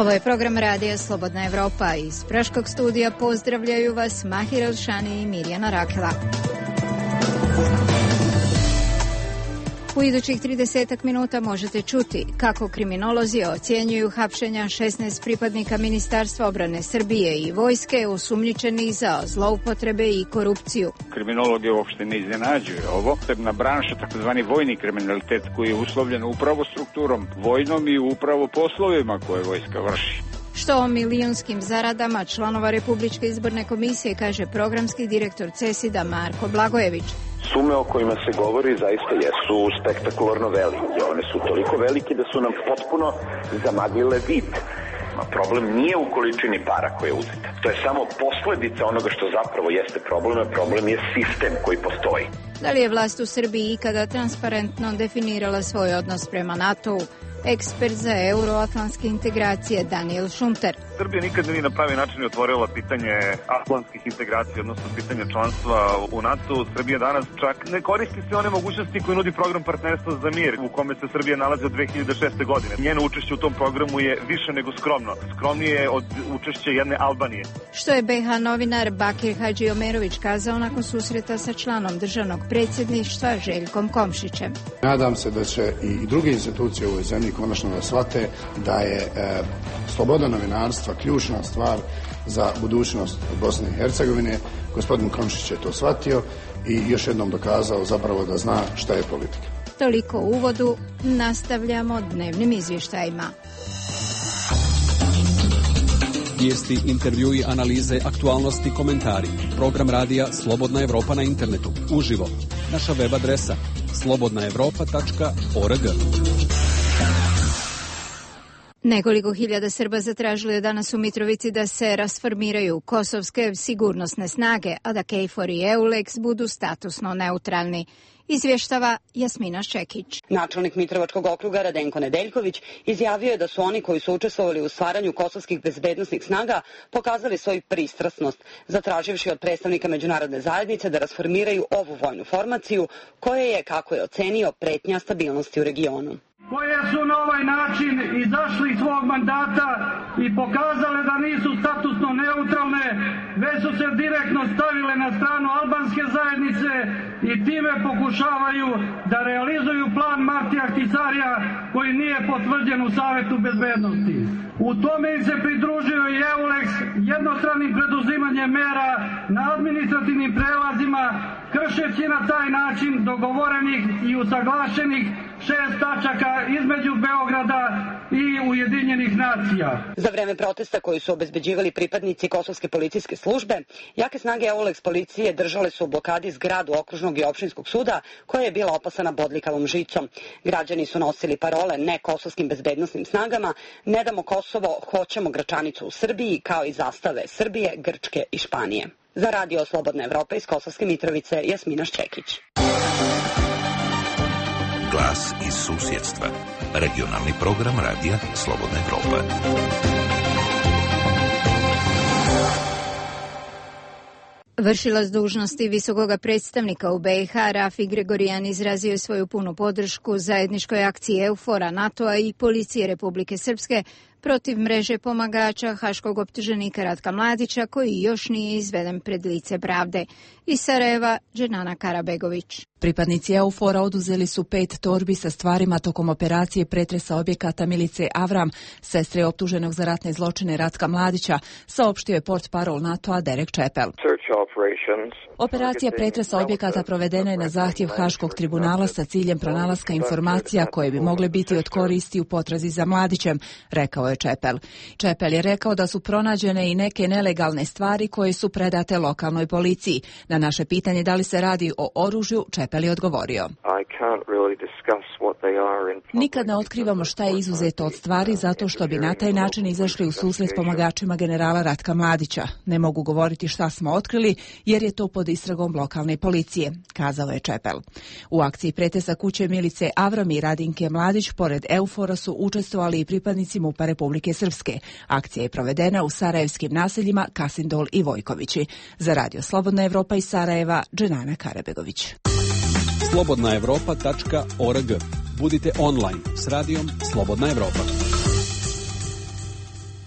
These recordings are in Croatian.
Ovo je program radija Slobodna Evropa. Iz Praškog studija pozdravljaju vas Mahir Elšani i Mirjana Rakela. U idućih 30 minuta možete čuti kako kriminolozi ocjenjuju hapšenja 16 pripadnika Ministarstva odbrane Srbije i vojske osumnjičenih za zloupotrebe i korupciju. Kriminologe uopšte ne iznenađuje ovo. Na branša, takozvani vojni kriminalitet, koji je uslovljen upravo strukturom vojnom i upravo poslovima koje vojska vrši. Što o milijunskim zaradama članova Republičke izborne komisije kaže programski direktor CESID-a Marko Blagojević. Sume o kojima se govori zaista jesu spektakularno velike. One su toliko velike da su nam potpuno zamaglile vid. Problem nije u količini para koja je uzeta. To je samo posledica onoga što zapravo jeste problem, a problem je sistem koji postoji. Da li je vlast u Srbiji ikada transparentno definirala svoj odnos prema NATO-u? Ekspert za euroatlantske integracije Daniel Šunter. Srbija nikada nije na pravi način otvorila pitanje atlantskih integracija, odnosno pitanje članstva u NATO. Srbija danas čak ne koristi sve one mogućnosti koje nudi program partnerstva za mir, u kome se Srbija nalazi od 2006. godine. Njeno učešće u tom programu je više nego skromno. Skromnije od učešća jedne Albanije. Što je BiH novinar Bakir Hadžiomerović kazao nakon susreta sa članom državnog predsjedništva Željkom Komšićem? Nadam se da će i druge institucije u ovoj zemlji konačno da shvate da je sloboda novinarstva ključna stvar za budućnost Bosne i Hercegovine. Gospodin Komšić je to shvatio i još jednom dokazao zapravo da zna šta je politika. Toliko u uvodu, nastavljamo dnevnim izvještajima. Vijesti, intervjui, analize, aktualnosti, komentari. Program radija Slobodna Evropa na internetu. Uživo. Naša web adresa slobodnaevropa.org. Nekoliko hiljada Srba zatražilo je danas u Mitrovici da se rasformiraju kosovske sigurnosne snage, a da KFOR i EULEX budu statusno neutralni. Izvještava Jasmina Ščekić. Načelnik Mitrovačkog okruga Radenko Nedeljković izjavio je da su oni koji su učestvovali u stvaranju kosovskih bezbednosnih snaga pokazali svoju pristrasnost, zatraživši od predstavnika međunarodne zajednice da rasformiraju ovu vojnu formaciju koja je, kako je ocenio, pretnja stabilnosti u regionu. Koje su na ovaj način izašli iz svog mandata i pokazale da nisu statusno neutralne, već su se direktno stavile na stranu albanske zajednice i time pokušavaju da realizuju plan Martija Ahtisarija koji nije potvrđen u Savetu bezbednosti. U tome im se pridružio i EULEX jednostranim preduzimanjem mera na administrativnim prelazima, kršeći na taj način dogovorenih i usaglašenih 6 tačaka između Beograda i Ujedinjenih nacija. Za vreme protesta koji su obezbeđivali pripadnici kosovske policijske službe, jake snage EULEX policije držale su u blokadi zgradu okružnog i opštinskog suda koja je bila opasana bodljikavom žicom. Građani su nosili parole ne kosovskim bezbednosnim snagama, ne damo Kosovo, hoćemo Gračanicu u Srbiji, kao i zastave Srbije, Grčke i Španije. Za radio Slobodna Evropa iz Kosovske Mitrovice, Jasmina Ščekić. Glas iz susjedstva. Regionalni program radija Slobodna Evropa. Vršilac dužnosti visokog predstavnika u BiH Rafi Gregorijan izrazio je svoju punu podršku zajedničkoj akciji EUFOR-a, NATO-a i Policije Republike Srpske protiv mreže pomagača haškog optuženika Ratka Mladića koji još nije izveden pred lice pravde. Iz Sarajeva, Dženana Karabegović. Pripadnici EUFOR-a oduzeli su 5 torbi sa stvarima tokom operacije pretresa objekata milice Avram, sestre optuženog za ratne zločine Ratka Mladića, saopštio je portparol NATO-a Derek Chappell. Operacija pretresa objekata provedena je na zahtjev Haškog tribunala sa ciljem pronalaska informacija koje bi mogle biti od koristi u potrazi za Mladićem, rekao je Chappell. Chappell je rekao da su pronađene i neke nelegalne stvari koje su predate lokalnoj policiji. Na naše pitanje da li se radi o oružju, Chappell je odgovorio: nikad ne otkrivamo šta je izuzeto od stvari zato što bi na taj način izašli u susret pomagačima generala Ratka Mladića. Ne mogu govoriti šta smo otkrili jer je to pod istragom lokalne policije, kazao je Chappell. U akciji pretresa kuće milice Avram i Radinke Mladić pored EUFOR-a su učestvovali i pripadnici MUP-a Republike Srpske. Akcija je provedena u sarajevskim naseljima Kasindol i Vojkovići. Za radio Slobodna Evropa iz Sarajeva, Dženana Karabegović. slobodnaevropa.org. Budite online s radijom Slobodna Evropa.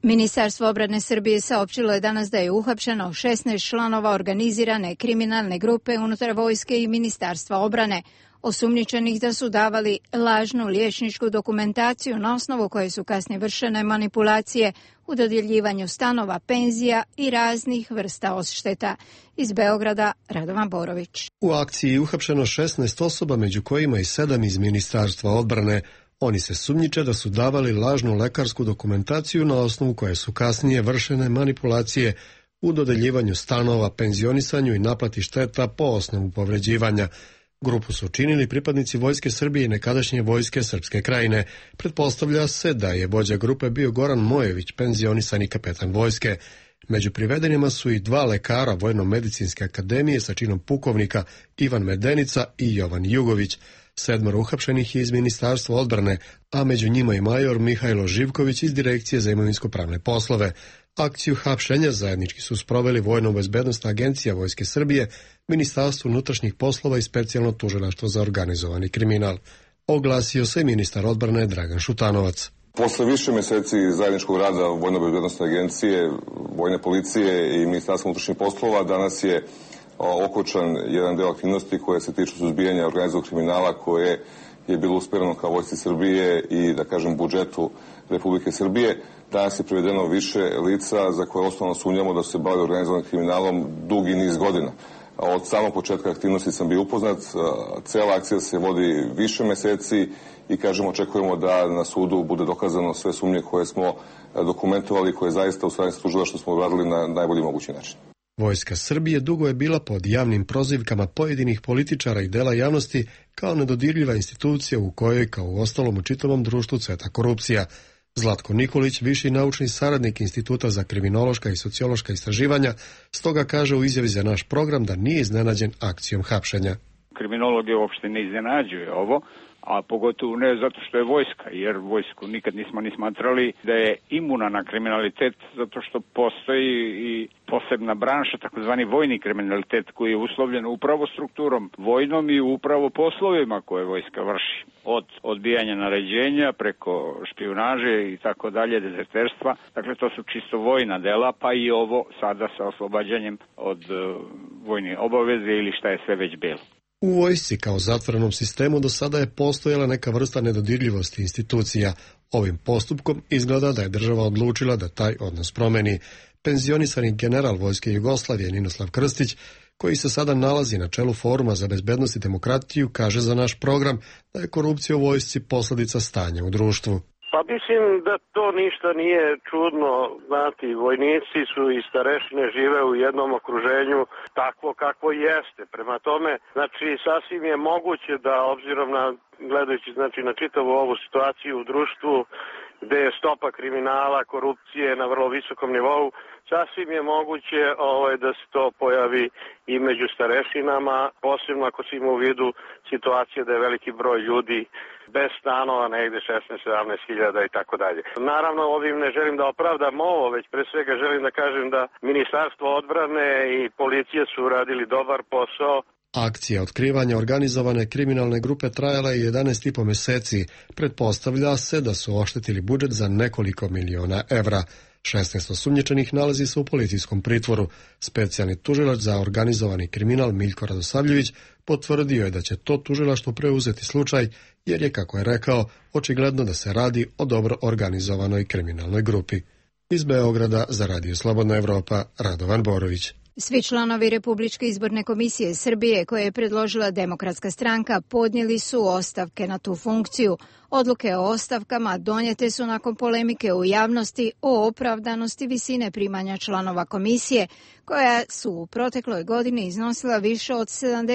Ministarstvo obrane Srbije saopćilo je danas da je uhapšeno 16 članova organizirane kriminalne grupe unutar vojske i Ministarstva obrane, osumnjičenih da su davali lažnu liječničku dokumentaciju na osnovu koje su kasnije vršene manipulacije u dodjeljivanju stanova, penzija i raznih vrsta odšteta. Iz Beograda, Radovan Borović. U akciji je uhapšeno 16 osoba, među kojima i 7 iz Ministarstva odbrane. Oni se sumnjiče da su davali lažnu lekarsku dokumentaciju na osnovu koje su kasnije vršene manipulacije u dodeljivanju stanova, penzionisanju i naplati šteta po osnovu povređivanja. Grupu su činili pripadnici Vojske Srbije i nekadašnje Vojske Srpske Krajine. Pretpostavlja se da je vođa grupe bio Goran Mojević, penzionisani kapetan vojske. Među privedenima su i 2 lekara Vojno-medicinske akademije sa činom pukovnika, Ivan Medenica i Jovan Jugović. 7 uhapšenih je iz Ministarstva odbrane, a među njima i major Mihajlo Živković iz Direkcije za imovinsko-pravne poslove. Akciju hapšenja zajednički su sproveli Vojno-bezbednosna agencija Vojske Srbije, Ministarstvo unutrašnjih poslova i specijalno tužilaštvo za organizovani kriminal. Oglasio se ministar odbrane Dragan Šutanovac. Posle više meseci zajedničkog rada Vojno-bezbednosne agencije, Vojne policije i Ministarstva unutrašnjih poslova, danas je okončan jedan deo aktivnosti koje se tiču suzbijanja organizovanog kriminala koje je bilo usmjereno ka Vojsci Srbije i, da kažem, budžetu Republike Srbije. Danas je privedeno više lica za koje osnovno sumnjamo da su se bavili organizovanim kriminalom dugi niz godina. Od samog početka aktivnosti sam bio upoznat, cela akcija se vodi više meseci i, kažemo, očekujemo da na sudu bude dokazano sve sumnje koje smo dokumentovali, koje zaista u saradnji sa tužilaštvom smo uradili na najbolji mogući način. Vojska Srbije dugo je bila pod javnim prozivkama pojedinih političara i dela javnosti kao nedodirljiva institucija u kojoj, kao u ostalom u čitavom društvu, cveta korupcija. Zlatko Nikolić, viši naučni saradnik Instituta za kriminološka i sociološka istraživanja, stoga kaže u izjavi za naš program da nije iznenađen akcijom hapšenja. Kriminologe uopšte ne iznenađuje ovo, a pogotovo ne zato što je vojska, jer vojsku nikad nismo ni smatrali da je imuna na kriminalitet, zato što postoji i posebna branša, takozvani vojni kriminalitet, koji je uslovljen upravo strukturom vojnom i upravo poslovima koje vojska vrši. Od odbijanja naređenja preko špijunaže i tako dalje, dezerterstva. Dakle, to su čisto vojna dela, pa i ovo sada sa oslobađanjem od vojne obaveze ili šta je sve već bilo. U vojsci kao zatvorenom sistemu do sada je postojala neka vrsta nedodirljivosti institucija. Ovim postupkom izgleda da je država odlučila da taj odnos promeni. Penzionisani general Vojske Jugoslavije Ninoslav Krstić, koji se sada nalazi na čelu Foruma za bezbednost i demokratiju, kaže za naš program da je korupcija u vojsci posljedica stanja u društvu. Pa mislim da to ništa nije čudno, znati, vojnici su i starešine žive u jednom okruženju takvo kakvo jeste. Prema tome, znači, sasvim je moguće da, obzirom na, gledajući, znači, na čitavu ovu situaciju u društvu, gde je stopa kriminala, korupcije na vrlo visokom nivou, sasvim je moguće da se to pojavi i među starešinama, posebno ako se ima u vidu situacije da je veliki broj ljudi bez stanova, negde 16-17 hiljada i tako dalje. Naravno, ovim ne želim da opravdam ovo, već pre svega želim da kažem da Ministarstvo odbrane i policije su uradili dobar posao. Akcija otkrivanja organizovane kriminalne grupe trajala je 11,5 meseci. Pretpostavlja se da su oštetili budžet za nekoliko miliona evra. 16 osumnjičenih nalazi se u policijskom pritvoru. Specijalni tužilac za organizovani kriminal Miljko Radosavljević potvrdio je da će to tužilaštvo preuzeti slučaj, jer je, kako je rekao, očigledno da se radi o dobro organizovanoj kriminalnoj grupi. Iz Beograda za Radio Slobodna Evropa, Radovan Borović. Svi članovi Republičke izborne komisije Srbije, koje je predložila Demokratska stranka, podnijeli su ostavke na tu funkciju. Odluke o ostavkama donijete su nakon polemike u javnosti o opravdanosti visine primanja članova komisije, koja su u protekloj godini iznosila više od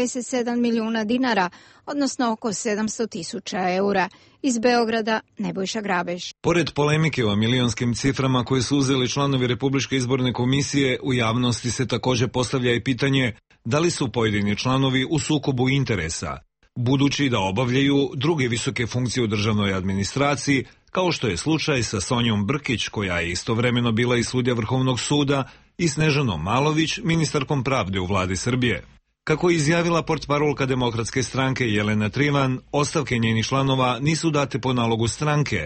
77 milijuna dinara, odnosno oko 700.000 eura. Iz Beograda, Nebojša Grabeš. Pored polemike o milionskim ciframa koje su uzeli članovi Republičke izborne komisije, u javnosti se također postavlja i pitanje da li su pojedini članovi u sukobu interesa, budući da obavljaju druge visoke funkcije u državnoj administraciji, kao što je slučaj sa Sonjom Brkić, koja je istovremeno bila i sudija Vrhovnog suda, i Snežanom Malović, ministarkom pravde u vladi Srbije. Kako je izjavila portparolka Demokratske stranke Jelena Trivan, ostavke njenih članova nisu date po nalogu stranke,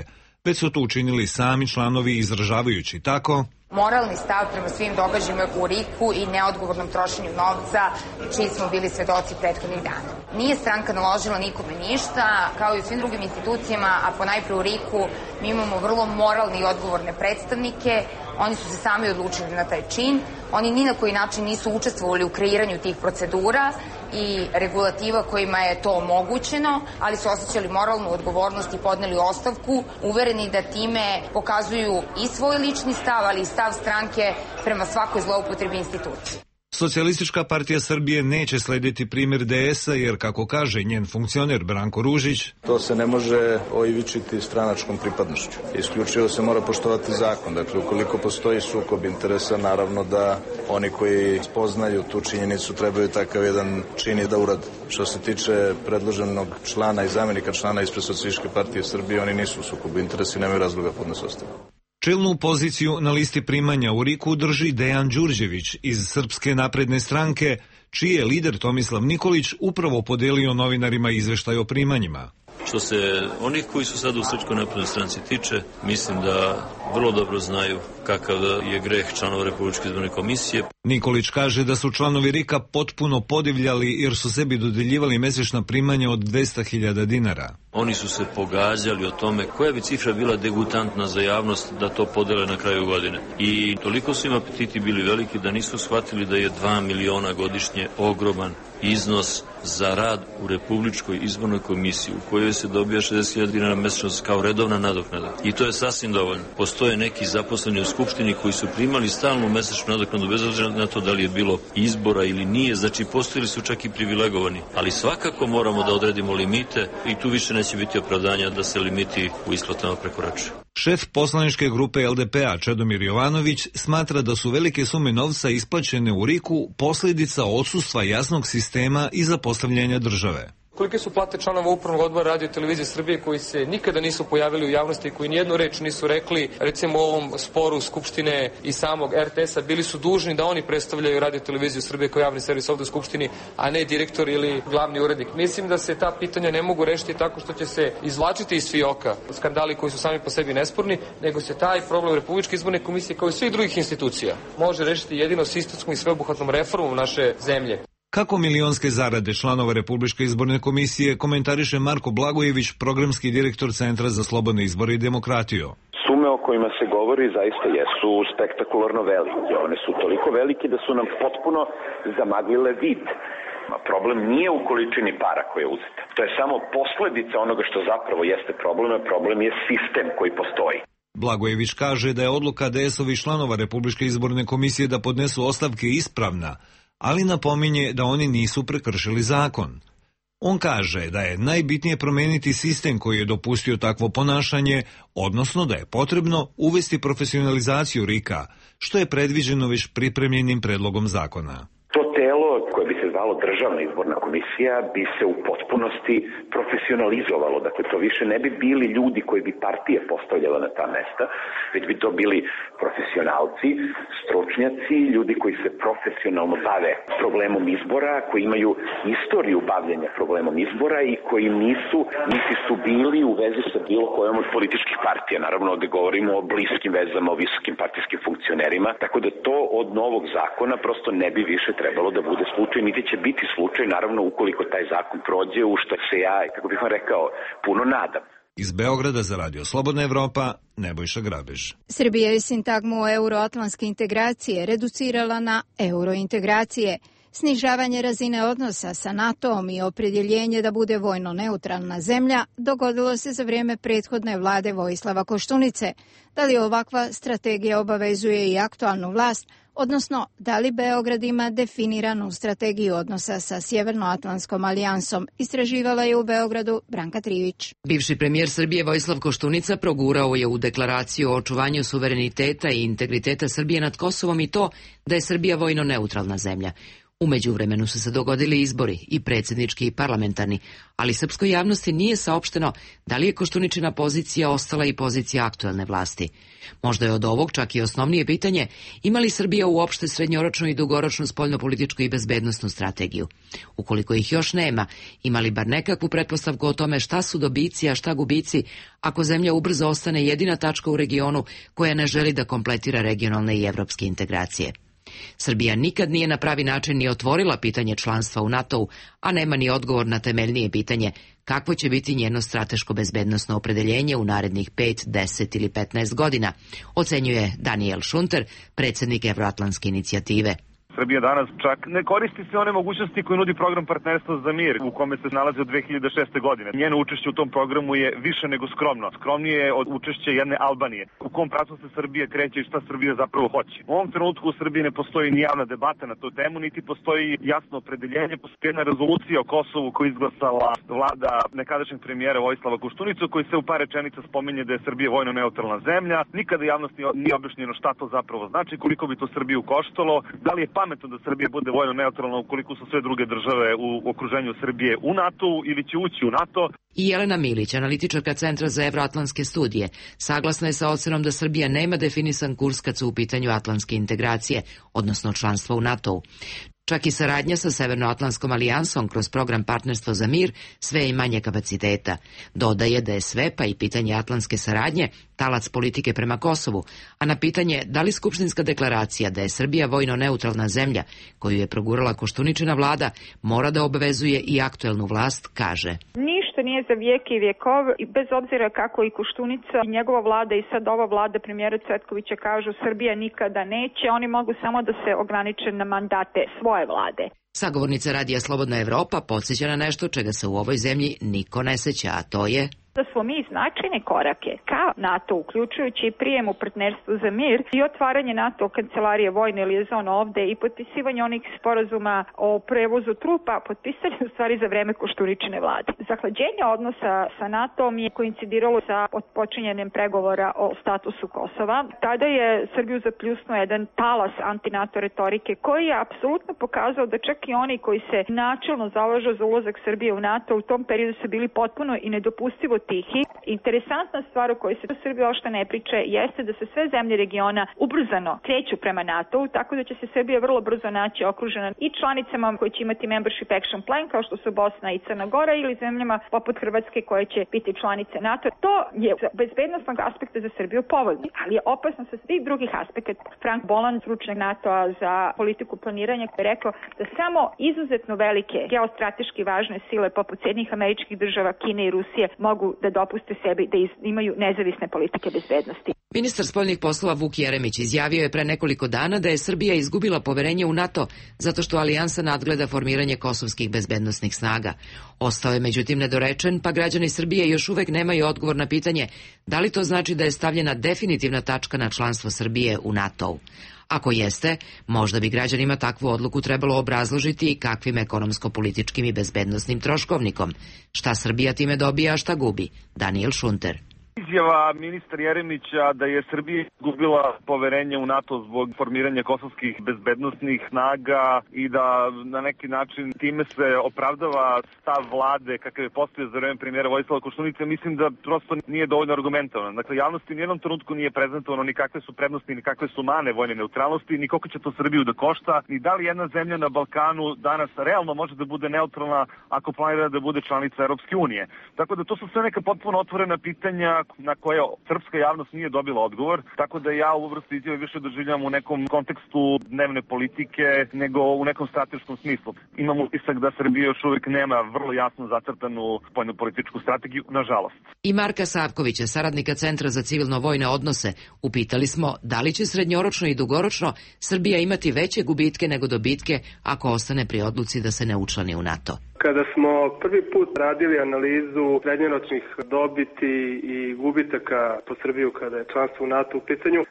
već su to učinili sami članovi izražavajući tako: moralni stav prema svim događajima u RIK-u i neodgovornom trošenju novca, čiji smo bili svedoci prethodnih dana. Nije stranka naložila nikome ništa, kao i u svim drugim institucijama, a ponajpre u RIK-u mi imamo vrlo moralne i odgovorne predstavnike. Oni su se sami odlučili na taj čin. Oni ni na koji način nisu učestvovali u kreiranju tih procedura i regulativa kojima je to omogućeno, ali su osjećali moralnu odgovornost i podneli ostavku, uvereni da time pokazuju i svoj lični stav, ali i stav stranke prema svakoj zloupotrebi institucije. Socijalistička partija Srbije neće slediti primjer DS-a jer, kako kaže njen funkcioner Branko Ružić, to se ne može oivičiti stranačkom pripadnošću. Isključivo se mora poštovati zakon. Dakle, ukoliko postoji sukob interesa, naravno da oni koji spoznaju tu činjenicu trebaju takav jedan čin i da urade. Što se tiče predloženog člana i zamjenika člana ispred Socijalističke partije Srbije, oni nisu u sukobu interesa i nemaju razloga podnese ostavku. Čelnu poziciju na listi primanja u RIK-u drži Dejan Đurđević iz Srpske napredne stranke, čiji je lider Tomislav Nikolić upravo podelio novinarima izveštaj o primanjima. Što se onih koji su sad u Srpskoj naprednoj stranci tiče, mislim da vrlo dobro znaju kakav je greh članova Republičke izborne komisije. Nikolić kaže da su članovi RIK-a potpuno podivljali jer su sebi dodeljivali mesečna primanja od 200.000 dinara. Oni su se pogađali o tome koja bi cifra bila degutantna za javnost da to podele na kraju godine. I toliko su im apetiti bili veliki da nisu shvatili da je 2 miliona godišnje ogroman iznos za rad u Republičkoj izbornoj komisiji u kojoj se dobija 60.000 dinara mesečno kao redovna nadoknada. I to je sasvim dovoljno. Postoje neki zaposleni u Skupštini koji su primali stalnu mesečnu nadoknadu bez obzira na to da li je bilo izbora ili nije, znači postojili su čak i privilegovani. Ali svakako moramo da odredimo limite i tu više neće biti opravdanja da se limiti u isplatama prekoračuju. Šef poslaničke grupe LDP-a Čedomir Jovanović smatra da su velike sume novca isplaćene u RIK-u posljedica odsustva jasnog sistema i zapostavljanja države. Kolike su plate članova upravnog odbora Radio Televizije Srbije koji se nikada nisu pojavili u javnosti, koji nijednu reč nisu rekli, recimo u ovom sporu Skupštine i samog RTS-a, bili su dužni da oni predstavljaju Radio Televiziju Srbije kao javni servis ovde u Skupštini, a ne direktor ili glavni urednik. Mislim da se ta pitanja ne mogu rešiti tako što će se izvlačiti iz fioka skandali koji su sami po sebi nesporni, nego se taj problem Republičke izborne komisije kao i svih drugih institucija može rešiti jedino sistemskom i sveobuhvatnom reformom naše zemlje. Kako milionske zarade članova Republičke izborne komisije komentariše Marko Blagojević, programski direktor Centra za slobodne izbore i demokratiju. Sume o kojima se govori zaista jesu spektakularno velike. One su toliko velike da su nam potpuno zamaglile vid. Problem nije u količini para koja je uzeta. To je samo posledica onoga što zapravo jeste problem, a problem je sistem koji postoji. Blagojević kaže da je odluka DS-ovih članova Republičke izborne komisije da podnesu ostavke ispravna, ali napominje da oni nisu prekršili zakon. On kaže da je najbitnije promeniti sistem koji je dopustio takvo ponašanje, odnosno da je potrebno uvesti profesionalizaciju RIK-a, što je predviđeno već pripremljenim predlogom zakona. To telo koje bi se zvalo Državna izborna komisija bi se u potpunosti profesionalizovalo. Dakle, to više ne bi bili ljudi koji bi partije postavljala na ta mesta, već bi to bili profesionalci, stručnjaci, ljudi koji se profesionalno bave problemom izbora, koji imaju istoriju bavljenja problemom izbora i koji nisu, niti su bili u vezi sa bilo kojom od političkih partija. Naravno, ovde govorimo o bliskim vezama, o visokim partijskim funkcionerima, tako da to od novog zakona prosto ne bi više trebalo da bude slučaj, niti će biti slučaj, naravno, ukoliko taj zakon prođe, u što se ja, kako bih vam rekao, puno nadam. Iz Beograda za Radio Slobodna Evropa, Nebojša Grabež. Srbija je sintagmu euroatlantske integracije reducirala na eurointegracije. Snižavanje razine odnosa sa NATO-om i opredjeljenje da bude vojno neutralna zemlja dogodilo se za vrijeme prethodne vlade Vojislava Koštunice. Da li ovakva strategija obavezuje i aktualnu vlast, odnosno da li Beograd ima definiranu strategiju odnosa sa Sjevernoatlantskom alijansom, istraživala je u Beogradu Branka Trivić. Bivši premijer Srbije Vojislav Koštunica progurao je u deklaraciju o očuvanju suvereniteta i integriteta Srbije nad Kosovom i to da je Srbija vojno neutralna zemlja. U međuvremenu su se dogodili izbori, i predsjednički i parlamentarni, ali srpskoj javnosti nije saopšteno da li je Koštuničina pozicija ostala i pozicija aktuelne vlasti. Možda je od ovog čak i osnovnije pitanje ima li Srbija uopšte srednjoročnu i dugoročnu spoljnopolitičku i bezbednosnu strategiju. Ukoliko ih još nema, ima li bar nekakvu pretpostavku o tome šta su dobici, a šta gubici, ako zemlja ubrzo ostane jedina tačka u regionu koja ne želi da kompletira regionalne i evropske integracije. Srbija nikad nije na pravi način ni otvorila pitanje članstva u NATO-u, a nema ni odgovor na temeljnije pitanje kakvo će biti njeno strateško bezbednosno opredeljenje u narednih 5, 10 ili 15 godina, ocenjuje Daniel Šunter, predsjednik Evroatlantske inicijative. Srbija danas čak ne koristi sve one mogućnosti koje nudi program partnerstva za mir u kome se nalazi od 2006. godine. Njeno učešće u tom programu je više nego skromno. Skromnije je od učešća jedne Albanije. U kom pravcu se Srbija kreće i šta Srbija zapravo hoće. U ovom trenutku u Srbiji ne postoji ni javna debata na tu temu, niti postoji jasno opredeljenje. Postoji jedna rezolucija o Kosovu koju izglasala vlada nekadašnjeg premijera Vojislava Koštunicu, koji se u par rečenica spominje da je Srbija vojno neutralna zemlja. Nikada javnosti nije objašnjeno šta to zapravo znači, koliko bi to Srbiju koštalo, da li je pametno da Srbija bude vojno neutralna ukoliko su sve druge države u okruženju Srbije u NATO ili će ući u NATO. I Jelena Milić, analitičarka Centra za evroatlantske studije, saglasna je sa ocenom da Srbija nema definisan kurs kad su u pitanju atlantske integracije, odnosno članstva u NATO-u. Čak i saradnja sa Severnoatlantskom alijansom kroz program Partnerstvo za mir sve je manje kapaciteta. Dodaje da je sve, pa i pitanje atlantske saradnje, talac politike prema Kosovu, a na pitanje da li skupštinska deklaracija da je Srbija vojno neutralna zemlja, koju je progurala Koštuničina vlada, mora da obavezuje i aktuelnu vlast, kaže. Ništa nije za vijeke i vjekov, i bez obzira kako i Koštunica i njegova vlada i sad ova vlada premijera Cvetkovića kažu Srbija nikada neće, oni mogu samo da se ograniče na mandate svoje vlade. Sagovornica Radija Slobodna Evropa podsjeća na nešto čega se u ovoj zemlji niko ne seća, a to je da smo mi značajne korake ka NATO, uključujući i prijem u partnerstvu za mir i otvaranje NATO kancelarije vojne lijezon ovde i potpisivanje onih sporazuma o prevozu trupa, potpisali u stvari za vreme Koštuničine vlade. Zahlađenje odnosa sa NATO-om je koincidiralo sa otpočinjanjem pregovora o statusu Kosova. Tada je Srbiju zapljusnuo jedan talas anti-NATO retorike koji je apsolutno pokazao da čak i oni koji se načelno zalažu za ulazak Srbije u NATO u tom periodu su bili potpuno i nedopustivo tihi. Interesantna stvar o kojoj se u Srbiji ošte ne priče jeste da se sve zemlje regiona ubrzano kreću prema NATO-u, tako da će se Srbija vrlo brzo naći okružena i članicama koji će imati Membership Action Plan, kao što su Bosna i Crna Gora, ili zemljama poput Hrvatske koje će biti članice NATO. To je z bezbednostnog aspekta za Srbiju povoljno, ali je opasno sa svih drugih aspekata. Frank Boland, stručnjak NATO-a za politiku planiranja, je rekao da samo izuzetno velike geostrateški važne sile poput Sjedinjenih Američkih Država, Kine i Rusije mogu da dopuste sebi da imaju nezavisne politike bezbednosti. Ministar spoljnih poslova Vuk Jeremić izjavio je pre nekoliko dana da je Srbija izgubila poverenje u NATO zato što alijansa nadgleda formiranje kosovskih bezbednosnih snaga. Ostao je međutim nedorečen, pa građani Srbije još uvek nemaju odgovor na pitanje da li to znači da je stavljena definitivna tačka na članstvo Srbije u NATO-u. Ako jeste, možda bi građanima takvu odluku trebalo obrazložiti i kakvim ekonomsko-političkim i bezbednosnim troškovnikom. Šta Srbija time dobija, a šta gubi? Daniel Šunter. Izjava ministra Jeremića da je Srbija izgubila poverenje u NATO zbog formiranja kosovskih bezbednosnih snaga i da na neki način time se opravdava stav vlade kakav je postavio za vreme premijera Vojislava Koštunice, mislim da prosto nije dovoljno argumentovano. Dakle, javnosti u nijednom trenutku nije prezentovano ni kakve su prednosti, ni kakve su mane vojne neutralnosti, ni koliko će to Srbiju da košta, ni da li jedna zemlja na Balkanu danas realno može da bude neutralna ako planira da bude članica Europske unije. Tako da to su sve neka potpuno otvorena pitanja na koje srpska javnost nije dobila odgovor, tako da ja ovu vrstu izjave više doživljam u nekom kontekstu dnevne politike nego u nekom strateškom smislu. Imam utisak da Srbija još uvijek nema vrlo jasno zacrtanu spoljnopolitičku strategiju, nažalost. I Marka Savkovića, saradnika Centra za civilno-vojne odnose, upitali smo da li će srednjoročno i dugoročno Srbija imati veće gubitke nego dobitke ako ostane pri odluci da se ne učlani u NATO. Kada smo prvi put radili analizu srednjoročnih dobiti i gubitaka po Srbiju kada je članstvo u NATO u pitanju,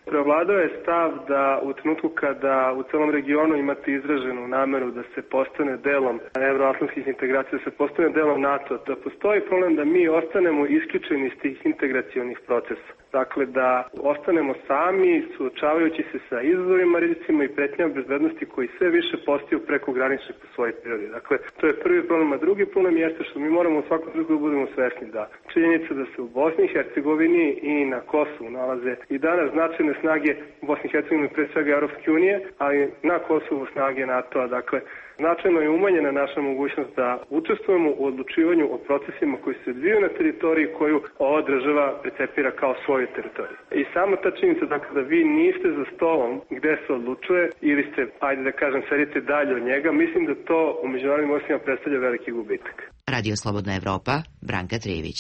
Preovladao je stav da u trenutku kada u celom regionu imate izraženu nameru da se postane delom evroatlantskih integracija, da se postane delom NATO, da postoji problem da mi ostanemo isključeni iz tih integracionih procesa. Dakle, da ostanemo sami, suočavajući se sa izazovima, rizicima i pretnjama bezbednosti koji sve više postaju prekogranični po svojoj prirodi. Dakle, to je prvi problem, a drugi problem jeste što mi moramo u svakom trenutku budemo svesni da činjenica da se u Bosni i Hercegovini i na Kosovu nalaze i danas značajne snage Bosne i Hercegovine, pre svega Europske unije, ali na Kosovu snage NATO-a. Dakle, značajno je umanjena naša mogućnost da učestvujemo u odlučivanju o procesima koji se odvijaju na teritoriji koju ova država percepira kao svoju teritoriju. I samo ta činjenica da vi niste za stolom gde se odlučuje ili ste, ajde da kažem, sedite dalje od njega, mislim da to u međunarodnim odnosima predstavlja veliki gubitak. Radio Slobodna Evropa, Branka Trijević.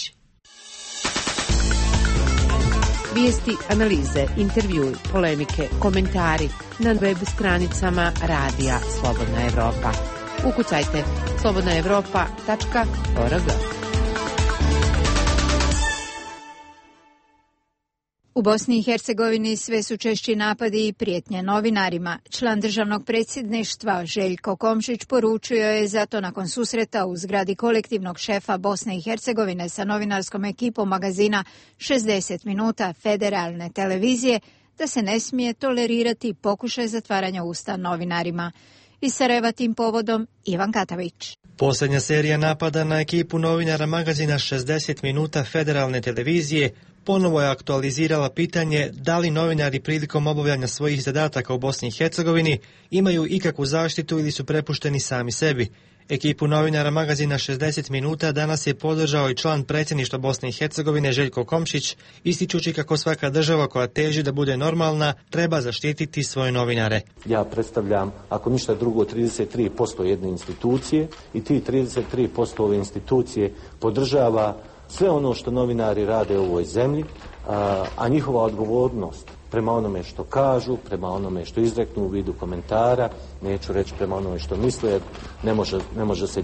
Vijesti, analize, intervjui, polemike, komentari na web stranicama Radija Slobodna Evropa. Ukucajte slobodnaevropa.org. U Bosni i Hercegovini sve su češći napadi i prijetnje novinarima. Član državnog predsjedništva Željko Komšić poručio je zato nakon susreta u zgradi kolektivnog šefa Bosne i Hercegovine sa novinarskom ekipom magazina 60 minuta Federalne televizije da se ne smije tolerirati pokušaj zatvaranja usta novinarima. Iz Sarajeva tim povodom Ivan Katavić. Posljednja serija napada na ekipu novinara magazina 60 minuta Federalne televizije ponovo je aktualizirala pitanje da li novinari prilikom obavljanja svojih zadataka u Bosni i Hercegovini imaju ikakvu zaštitu ili su prepušteni sami sebi. Ekipu novinara magazina 60 minuta danas je podržao i član predsjedništva Bosne i Hercegovine Željko Komšić, ističući kako svaka država koja teži da bude normalna treba zaštititi svoje novinare. Ja predstavljam, ako ništa drugo, 33% jedne institucije i ti 33% ove institucije podržava sve ono što novinari rade u ovoj zemlji, a njihova odgovornost prema onome što kažu, prema onome što izreknu u vidu komentara, neću reći prema onome što misle, jer ne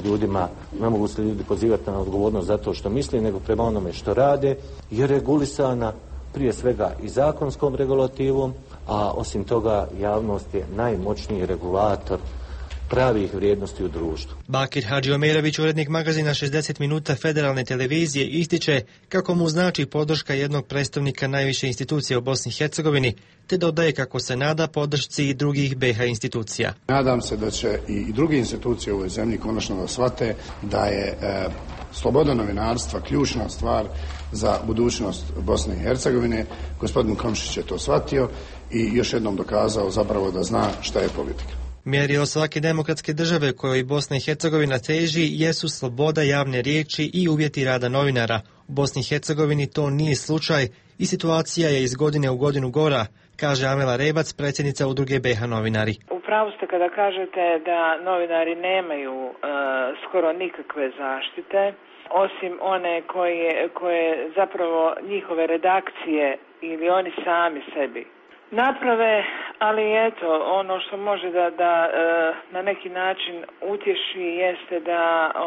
mogu se ljudi pozivati na odgovornost zato što misle, nego prema onome što rade, je regulisana prije svega i zakonskom regulativom, a osim toga javnost je najmoćniji regulator pravih vrijednosti u društvu. Bakir Hadžiomerović, urednik magazina 60 minuta Federalne televizije, ističe kako mu znači podrška jednog predstavnika najviše institucije u Bosni i Hercegovini, te dodaje kako se nada podršci i drugih BiH institucija. Nadam se da će i druge institucije u ovoj zemlji konačno da shvate da je sloboda novinarstva ključna stvar za budućnost Bosne i Hercegovine. Gospodin Komšić je to shvatio i još jednom dokazao zapravo da zna šta je politika. Mjerilo svake demokratske države kojoj Bosna i Hercegovina teži jesu sloboda javne riječi i uvjeti rada novinara. U Bosni i Hercegovini to nije slučaj i situacija je iz godine u godinu gora, kaže Amela Rebac, predsjednica udruge BiH novinari. U pravu ste kada kažete da novinari nemaju skoro nikakve zaštite, osim one koje zapravo njihove redakcije ili oni sami sebi naprave, ali eto, ono što može da na neki način utješi jeste da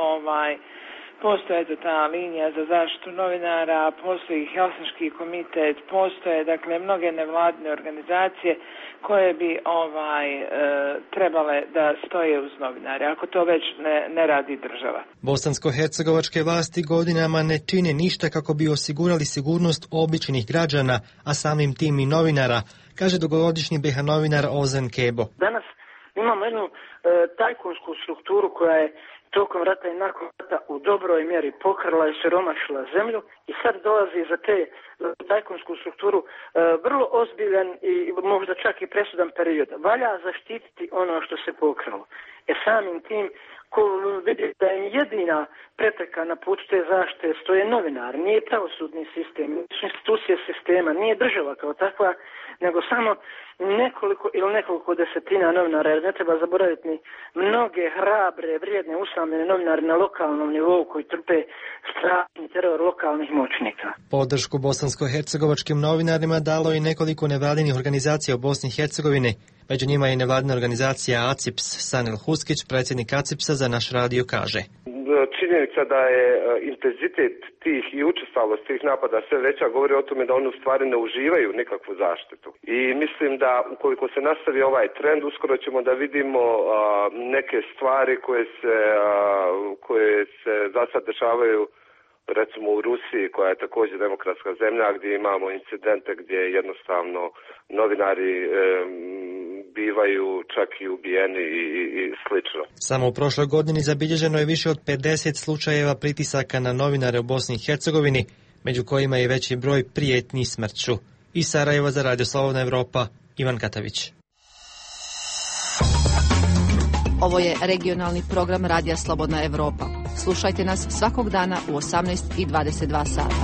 postoje ta linija za zaštitu novinara, postoji Helsinški komitet, postoje dakle mnoge nevladine organizacije koje bi trebale da stoje uz novinare, ako to već ne radi država. Bosansko-hercegovačke vlasti godinama ne čine ništa kako bi osigurali sigurnost običnih građana, a samim tim i novinara, kaže dugogodišnji BiH novinar Ozen Kebo. Danas imamo jednu tajkunsku strukturu koja je tokom rata i nakon rata u dobroj mjeri pokrala i siromašila zemlju i sad dolazi za te tajkunsku strukturu vrlo ozbiljan i možda čak i presudan period. Valja zaštititi ono što se pokralo. Samim tim ko vidi da je jedina prepreka na putu te zaštite stoje novinari, nije pravosudni sistem, nisu institucije sistema, nije država kao takva, nego samo nekoliko desetina novinara, jer ne treba zaboraviti ni mnoge hrabre, vrijedne, usamljene novinare na lokalnom nivou koji trpe strašni teror lokalnih moćnika. Podršku bosansko-hercegovačkim novinarima dalo i nekoliko nevladinih organizacija u Bosni i Hercegovini. Među njima je nevladina organizacija ACIPS. Sanil Huskić, predsjednik ACIPS-a, za naš radio kaže. činjenica da je intenzitet tih i učestalost tih napada sve veća govori o tome da oni u stvari ne uživaju nikakvu zaštitu. I mislim da ukoliko se nastavi ovaj trend, uskoro ćemo da vidimo neke stvari koje se za sad dešavaju recimo u Rusiji, koja je također demokratska zemlja, gdje imamo incidente gdje jednostavno novinari bivaju čak i ubijeni i slično. Samo u prošloj godini zabilježeno je više od 50 slučajeva pritisaka na novinare u Bosni i Hercegovini, među kojima je veći broj prijetnji smrću. Iz Sarajeva za Radio Slobodna Evropa, Ivan Katavić. Ovo je regionalni program Radija Slobodna Evropa. Slušajte nas svakog dana u 18:22 sata.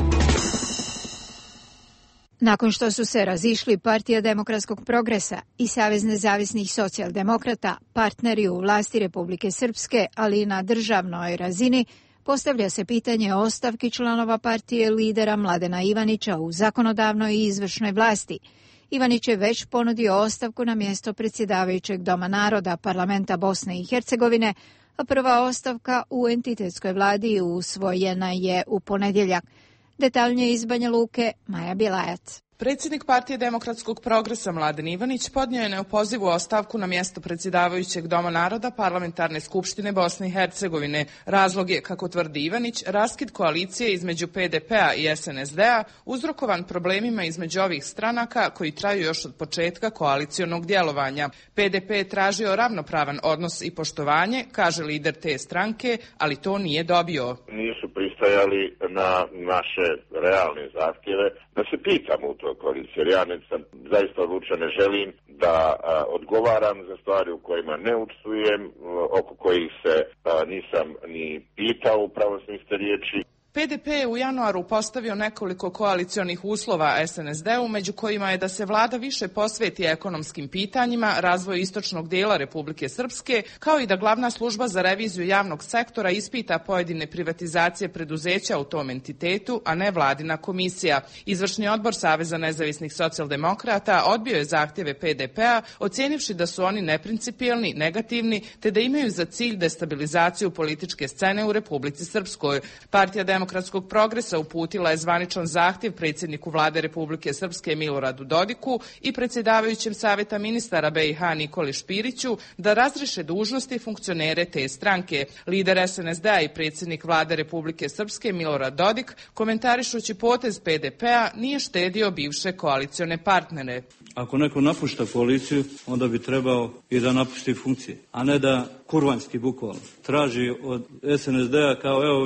Nakon što su se razišli Partija demokratskog progresa i Savez nezavisnih socijaldemokrata, partneri u vlasti Republike Srpske, ali i na državnoj razini, postavlja se pitanje o ostavki članova partije lidera Mladena Ivanića u zakonodavnoj i izvršnoj vlasti. Ivanić je već ponudio ostavku na mjesto predsjedavajućeg Doma naroda Parlamenta Bosne i Hercegovine, a prva ostavka u entitetskoj vladi usvojena je u ponedjeljak. Detaljnije iz Banja Luke, Maja Bilajac. Predsjednik Partije demokratskog progresa Mladen Ivanić podnio je neopozivu ostavku na mjesto predsjedavajućeg Doma naroda Parlamentarne skupštine Bosne i Hercegovine. Razlog je, kako tvrdi Ivanić, raskid koalicije između PDP-a i SNSD-a uzrokovan problemima između ovih stranaka koji traju još od početka koalicionog djelovanja. PDP je tražio ravnopravan odnos i poštovanje, kaže lider te stranke, ali to nije dobio. Nisu pristajali na naše realne zahtjeve da se pitamo u toj koaliciji, jer ja zaista odlučno ne želim da odgovaram za stvari u kojima ne učestvujem, oko kojih se nisam ni pitao u pravom smislu riječi. PDP je u januaru postavio nekoliko koalicionih uslova SNSD-u, među kojima je da se vlada više posveti ekonomskim pitanjima, razvoju istočnog dijela Republike Srpske, kao i da glavna služba za reviziju javnog sektora ispita pojedine privatizacije preduzeća u tom entitetu, a ne vladina komisija. Izvršni odbor Saveza nezavisnih socijaldemokrata odbio je zahtjeve PDP-a, ocijenivši da su oni neprincipijelni, negativni, te da imaju za cilj destabilizaciju političke scene u Republici Srpskoj. Partija demokratskog progresa uputila je zvaničan zahtjev predsjedniku vlade Republike Srpske Miloradu Dodiku i predsjedavajućem savjeta ministara BiH Nikoli Špiriću da razriše dužnosti funkcionere te stranke. Lider SNSD-a i predsjednik vlade Republike Srpske Milorad Dodik, komentarišući potez PDP-a, nije štedio bivše koalicione partnere. Ako neko napušta koaliciju, onda bi trebao i da napusti funkcije, a ne da kurvanski bukvalno traži od SNSD-a kao evo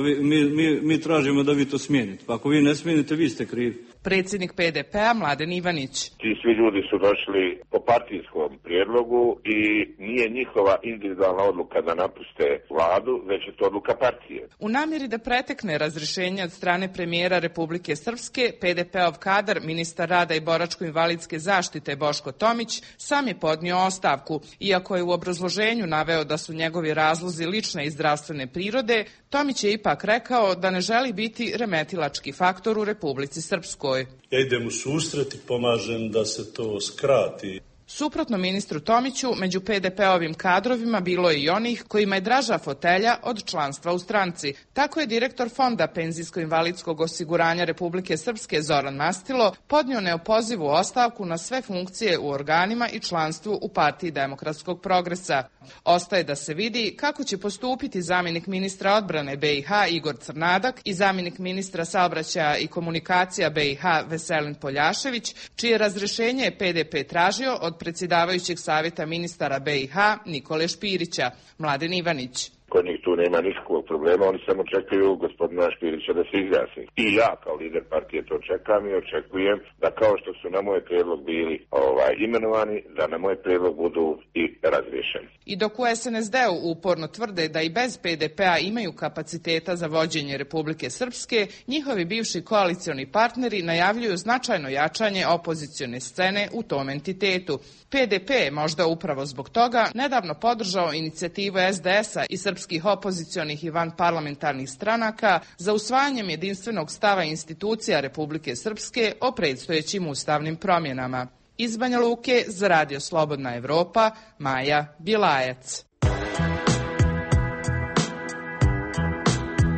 mi tražimo da vi to smijenite. Pa ako vi ne smijenite, vi ste krivi. Predsjednik PDP-a Mladen Ivanić. Ti svi ljudi su došli po partijskom prijedlogu i nije njihova individualna odluka da napuste vladu, već je to odluka partije. U namjeri da pretekne razrješenje od strane premijera Republike Srpske, PDP-ov kadar, ministar rada i boračko-invalidske zaštite Boško Tomić, sam je podnio ostavku. Iako je u obrazloženju naveo da su njegovi razlozi lične i zdravstvene prirode, Tomić je ipak rekao da ne želi biti remetilački faktor u Republici Srpskoj. Ja idem u susret i pomažem da se to skrati. Suprotno ministru Tomiću, među PDP-ovim kadrovima bilo je i onih kojima je draža fotelja od članstva u stranci. Tako je direktor Fonda penzijsko-invalidskog osiguranja Republike Srpske Zoran Mastilo podnio neopozivu ostavku na sve funkcije u organima i članstvu u Partiji demokratskog progresa. Ostaje da se vidi kako će postupiti zamjenik ministra odbrane BiH Igor Crnadak i zamjenik ministra saobraćaja i komunikacija BiH Veselin Poljašević, čije razrješenje je PDP tražio od predsjedavajućeg savjeta ministara BiH Nikole Špirića. Mladen Ivanić. Kod njih tu nema nikakvog problema, oni samo čekaju gospodina Špirića da se izjasni. I ja kao lider partije to čekam i očekujem da kao što su na moj prijedlog bili imenovani, da na moj prijedlog budu i razriješeni. I dok u SNSD-u uporno tvrde da i bez PDP-a imaju kapaciteta za vođenje Republike Srpske, njihovi bivši koalicioni partneri najavljuju značajno jačanje opozicione scene u tom entitetu. PDP je možda upravo zbog toga nedavno podržao inicijativu SDS-a i srpskih opozicionih i vanparlamentarnih stranaka za usvajanjem jedinstvenog stava institucija Republike Srpske o predstojećim ustavnim promjenama. Iz Banja Luke za Radio Slobodna Evropa, Maja Bilajac.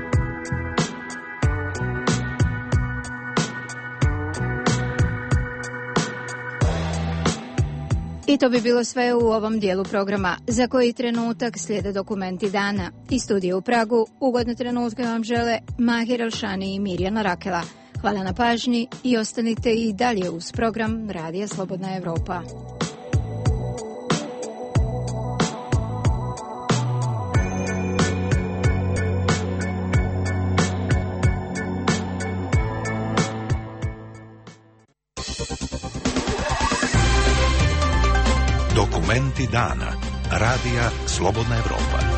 I to bi bilo sve u ovom dijelu programa. Za koji trenutak slijede dokumenti dana. Iz studija u Pragu ugodne trenutke vam žele Mahir Elšani i Mirjana Rakela. Hvala na pažnji i ostanite i dalje uz program Radija Slobodna Evropa. Dokumenti dana. Radija Slobodna Evropa.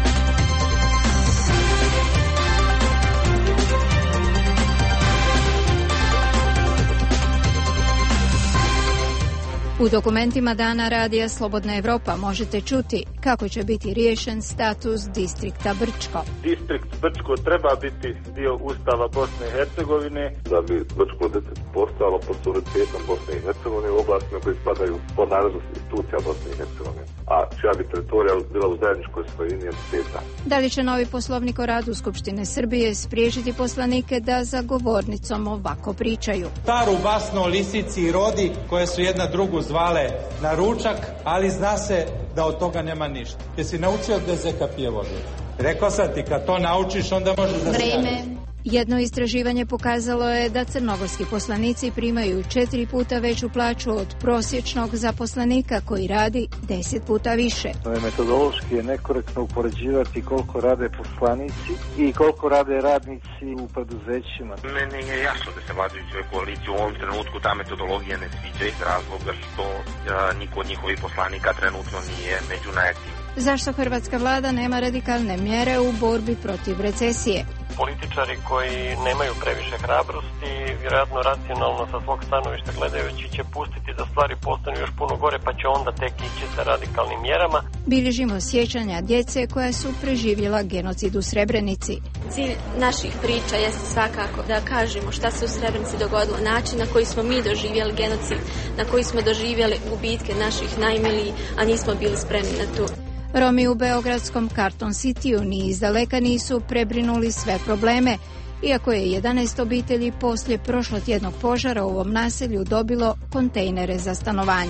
U dokumentima dana Radija Slobodna Evropa možete čuti kako će biti riješen status distrikta Brčko. Distrikt Brčko treba biti dio Ustava Bosne i Hercegovine. Da bi Brčko postalo pod suverenitetom Bosne i Hercegovine u oblastima koji spadaju pod nadležnost institucija Bosne i Hercegovine, a čija bi teritorija bila u zajedničkoj svojini entiteta. Da li će novi poslovnik o radu Skupštine Srbije spriječiti poslanike da za govornicom ovako pričaju? Staru basnu o lisici i rodi koje su jedna drugu zvale na ručak, ali zna se da od toga nema ništa. Jesi naučio DZK pjevovi? Rekao sam ti, kad to naučiš, onda možeš da Vreme. Jedno istraživanje pokazalo je da crnogorski poslanici primaju 4 puta veću plaću od prosječnog zaposlenika koji radi 10 puta više. Metodološki je nekorektno upoređivati koliko rade poslanici i koliko rade radnici u preduzećima. Meni je jasno da se vladajućoj koaliciji u ovom trenutku ta metodologija ne sviđa iz razloga što niko od njihovih poslanika trenutno nije među najaktivnijim. Zašto hrvatska vlada nema radikalne mjere u borbi protiv recesije? Političari koji nemaju previše hrabrosti, vjerojatno racionalno sa svog stanovišta gledajući će pustiti da stvari postanu još puno gore, pa će onda tek ići sa radikalnim mjerama. Bilježimo sjećanja djece koja su preživjela genocid u Srebrenici. Cilj naših priča jeste svakako da kažemo šta se u Srebrenici dogodilo, način na koji smo mi doživjeli genocid, na koji smo doživjeli gubitke naših najmilijih, a nismo bili spremni na to. Romi u beogradskom Carton Cityu ni izdaleka nisu prebrinuli sve probleme, iako je 11 obitelji poslije prošlotjednog požara u ovom naselju dobilo kontejnere za stanovanje.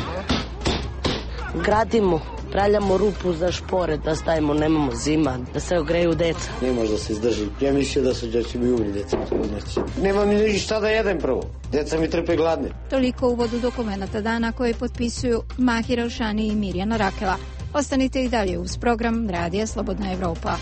Gradimo, praljamo rupu za špore, da stavimo, nemamo zima, da se ogreju deca. Ne može da se izdrži. Ja mislio da će mi umri deca. Nemam ni šta da jedem prvo. Deca mi trpe gladne. Toliko u uvodu dokumenta dana koje potpisuju Mahir Elšani i Mirjana Rakela. Ostanite i dalje uz program Radija Slobodna Evropa.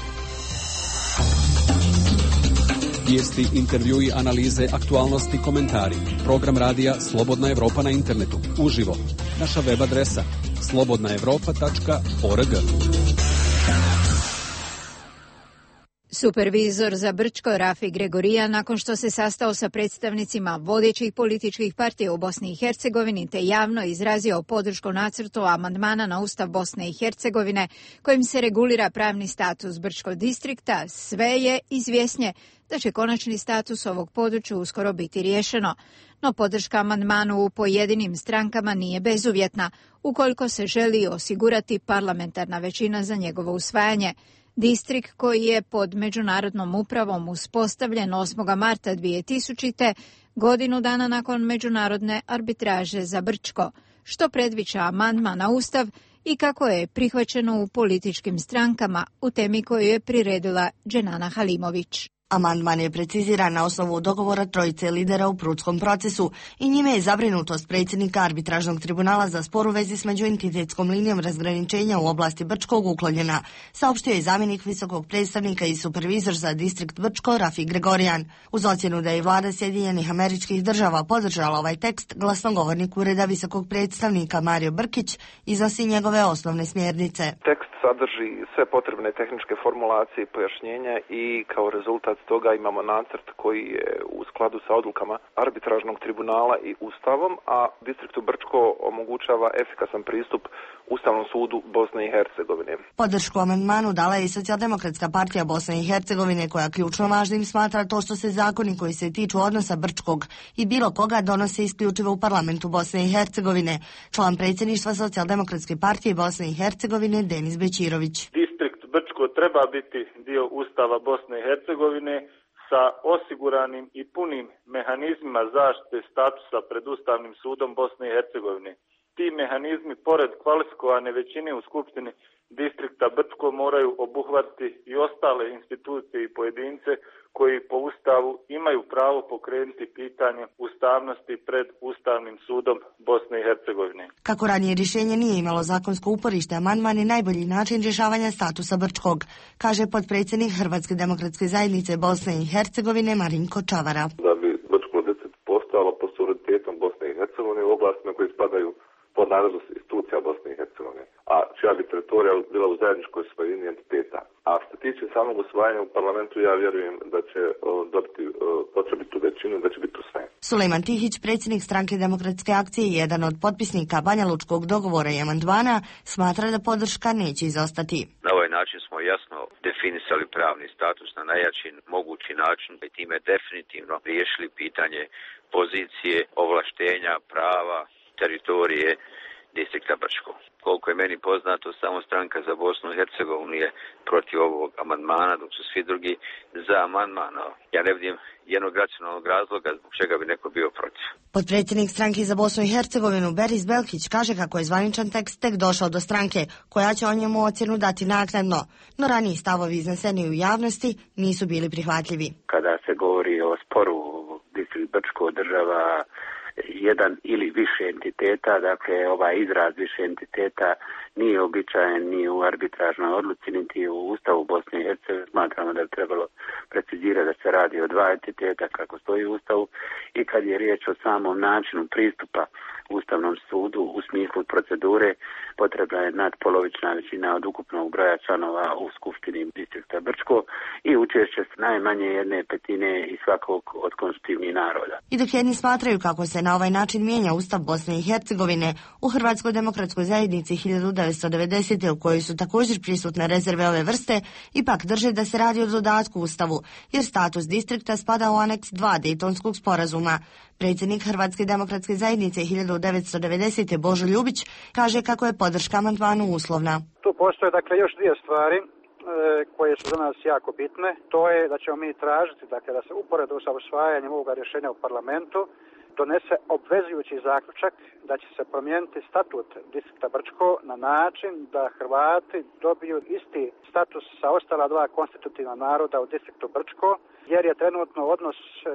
Vijesti, intervjui, analize, aktualnosti, komentari. Program Radija Slobodna Evropa na internetu. Uživo. Naša web adresa slobodnaevropa.org. Supervizor za Brčko Rafi Gregorijan, nakon što se sastao sa predstavnicima vodećih političkih partija u Bosni i Hercegovini te javno izrazio podršku nacrtu amandmana na Ustav Bosne i Hercegovine kojim se regulira pravni status Brčkog distrikta, sve je izvjesnje da će konačni status ovog područja uskoro biti riješeno. No podrška amandmanu u pojedinim strankama nije bezuvjetna, ukoliko se želi osigurati parlamentarna većina za njegovo usvajanje. Distrikt koji je pod međunarodnom upravom uspostavljen 8. marta 2000. godinu dana nakon međunarodne arbitraže za Brčko, što predviđa amandman na Ustav i kako je prihvaćeno u političkim strankama u temi koju je priredila Dženana Halimović. Amandman je preciziran na osnovu dogovora trojice lidera u prutskom procesu i njime je zabrinutost predsjednika arbitražnog tribunala za spor u vezi s međuentitetskom linijom razgraničenja u oblasti Brčkog uklonjena, saopštio je zamjenik visokog predstavnika i supervizor za distrikt Brčko Rafi Gregorijan. Uz ocjenu da je vlada Sjedinjenih Američkih Država podržala ovaj tekst, glasnogovornik ureda visokog predstavnika Mario Brkić iznosi njegove osnovne smjernice. Tekst sadrži sve potrebne tehničke formulacije i pojašnjenja i kao rezultat toga imamo nacrt koji je u skladu sa odlukama arbitražnog tribunala i Ustavom, a distriktu Brčko omogućava efikasan pristup Ustavnom sudu Bosne i Hercegovine. Podršku amandmanu dala je i Socijaldemokratska partija Bosne i Hercegovine, koja ključno važnim smatra to što se zakoni koji se tiču odnosa Brčkog i bilo koga donose isključivo u parlamentu Bosne i Hercegovine. Član predsjedništva Socijaldemokratske partije Bosne i Hercegovine Denis Bećirović. Distrikt Brčko treba biti dio Ustava Bosne i Hercegovine sa osiguranim i punim mehanizmima zaštite statusa pred Ustavnim sudom Bosne i Hercegovine. ti mehanizmi pored kvalifikovane većine u Skupštini distrikta Brčko moraju obuhvatiti i ostale institucije i pojedince koji po Ustavu imaju pravo pokrenuti pitanje ustavnosti pred Ustavnim sudom Bosne i Hercegovine. Kako ranije rješenje nije imalo zakonsko uporište, amandman je najbolji način rješavanja statusa Brčkog, kaže potpredsjednik Hrvatske demokratske zajednice Bosne i Hercegovine Marinko Čavara. Da bi Brčko postalo pod suverenitetom Bosne i Hercegovine u oblastima koji spadaju pod nadležnost institucija Bosne i Hercegovine, a čija bi teritorija bila u zajedničkoj svojini entiteta. A što se tiče samog usvajanja u parlamentu, ja vjerujem da će dobiti potrebitu većinu, da će biti usvojen. Sulejman Tihić, predsjednik Stranke demokratske akcije i jedan od potpisnika Banjalučkog dogovora i amandmana, smatra da podrška neće izostati. Na ovaj način smo jasno definisali pravni status na najjači mogući način i time definitivno riješili pitanje pozicije, ovlaštenja, prava, teritorije distrikta Brčko. Koliko je meni poznato, samo Stranka za Bosnu i Hercegovinu je protiv ovog amandmana, dok su svi drugi za amandman. Ja ne vidim jednog racionalnog razloga zbog čega bi neko bio protiv. Potpredsjednik Stranke za Bosnu i Hercegovinu Beris Belkić kaže kako je zvaničan tekst tek došao do stranke, koja će o njemu ocjenu dati naknadno, no raniji stavovi izneseni u javnosti nisu bili prihvatljivi. Kada se govori o sporu distrikt Brčko država jedan ili više entiteta, dakle ovaj izraz više entiteta nije običajen ni u arbitražnoj odluci, niti u Ustavu Bosne i Hercegovine. Smatramo da bi trebalo precizirati da se radi o dva entiteta kako stoji u Ustavu i kad je riječ o samom načinu pristupa Ustavnom sudu u smislu procedure, potrebna je nadpolovična većina od ukupnog broja članova u Skupštini distrikta Brčko i učešće najmanje 1/5 iz svakog od konstitutivnih naroda. I dok jedni smatraju kako se na ovaj način mijenja Ustav Bosne i Hercegovine, u Hrvatskoj demokratskoj zajednici 1990. u kojoj su također prisutne rezerve ove vrste, ipak drže da se radi o dodatku Ustavu, jer status distrikta spada u aneks 2 Dejtonskog sporazuma. Predsjednik Hrvatske demokratske zajednice 1990. Božo Ljubić kaže kako je podrška amandmanu uslovna. Tu postoje dakle još dvije stvari koje su za nas jako bitne. To je da ćemo mi tražiti da se uporedo sa usvajanjem ovoga rješenja u parlamentu donese obvezujući zaključak da će se promijeniti statut distrikta Brčko na način da Hrvati dobiju isti status sa ostala dva konstitutivna naroda u distriktu Brčko, jer je trenutno odnos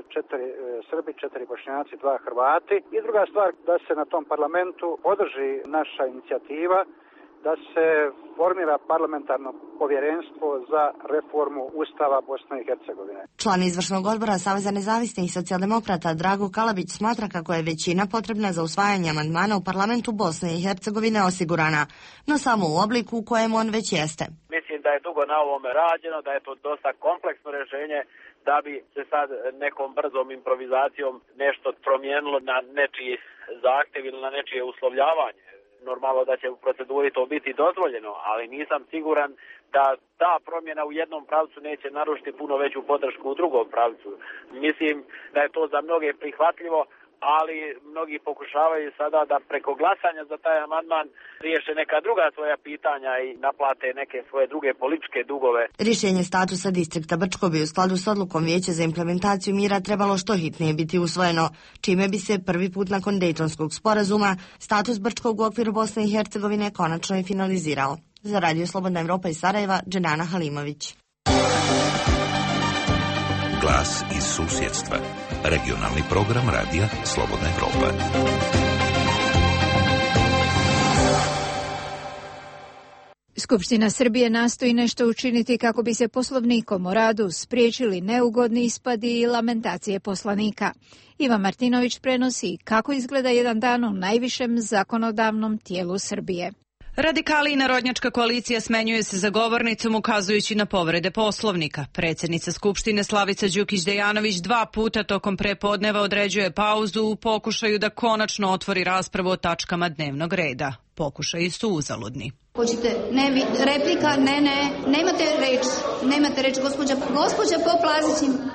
4 Srbi, 4 Bošnjaci, 2 Hrvati. I druga stvar, da se na tom parlamentu podrži naša inicijativa da se formira parlamentarno povjerenstvo za reformu Ustava Bosne i Hercegovine. Član izvršnog odbora Saveza nezavisnih socijaldemokrata Drago Kalabić smatra kako je većina potrebna za usvajanje amandmana u parlamentu Bosne i Hercegovine osigurana, no samo u obliku u kojem on već jeste. Mislim da je dugo na ovome rađeno, da je to dosta kompleksno rješenje, da bi se sad nekom brzom improvizacijom nešto promijenilo na nečiji zahtjev ili na nečije uslovljavanje. Normalno da će u proceduri to biti dozvoljeno, ali nisam siguran da ta promjena u jednom pravcu neće narušiti puno veću podršku u drugom pravcu. Mislim da je to za mnoge prihvatljivo, ali mnogi pokušavaju sada da preko glasanja za taj amandman riješe neka druga svoja pitanja i naplate neke svoje druge političke dugove. Rješenje statusa distrikta Brčko bi u skladu s odlukom Vijeća za implementaciju mira trebalo što hitnije biti usvojeno, čime bi se prvi put nakon Dejtonskog sporazuma status Brčkog u okviru Bosne i Hercegovine konačno i finalizirao. Za Radio Slobodna Evropa iz Sarajeva, Dženana Halimović. Glas iz susjedstva. Regionalni program Radija Slobodna Evropa. Skupština Srbije nastoji nešto učiniti kako bi se Poslovnikom o radu spriječili neugodni ispadi i lamentacije poslanika. Ivan Martinović prenosi kako izgleda jedan dan u najvišem zakonodavnom tijelu Srbije. Radikali i Narodnjačka koalicija smenjuje se za govornicom ukazujući na povrede Poslovnika. Predsjednica Skupštine Slavica Đukić-Dejanović 2 puta tokom prepodneva određuje pauzu u pokušaju da konačno otvori raspravu o tačkama dnevnog reda. Pokušaji su uzaludni. Hoćete? Ne, replika? Ne, nemate reč, gospođa Poplazić.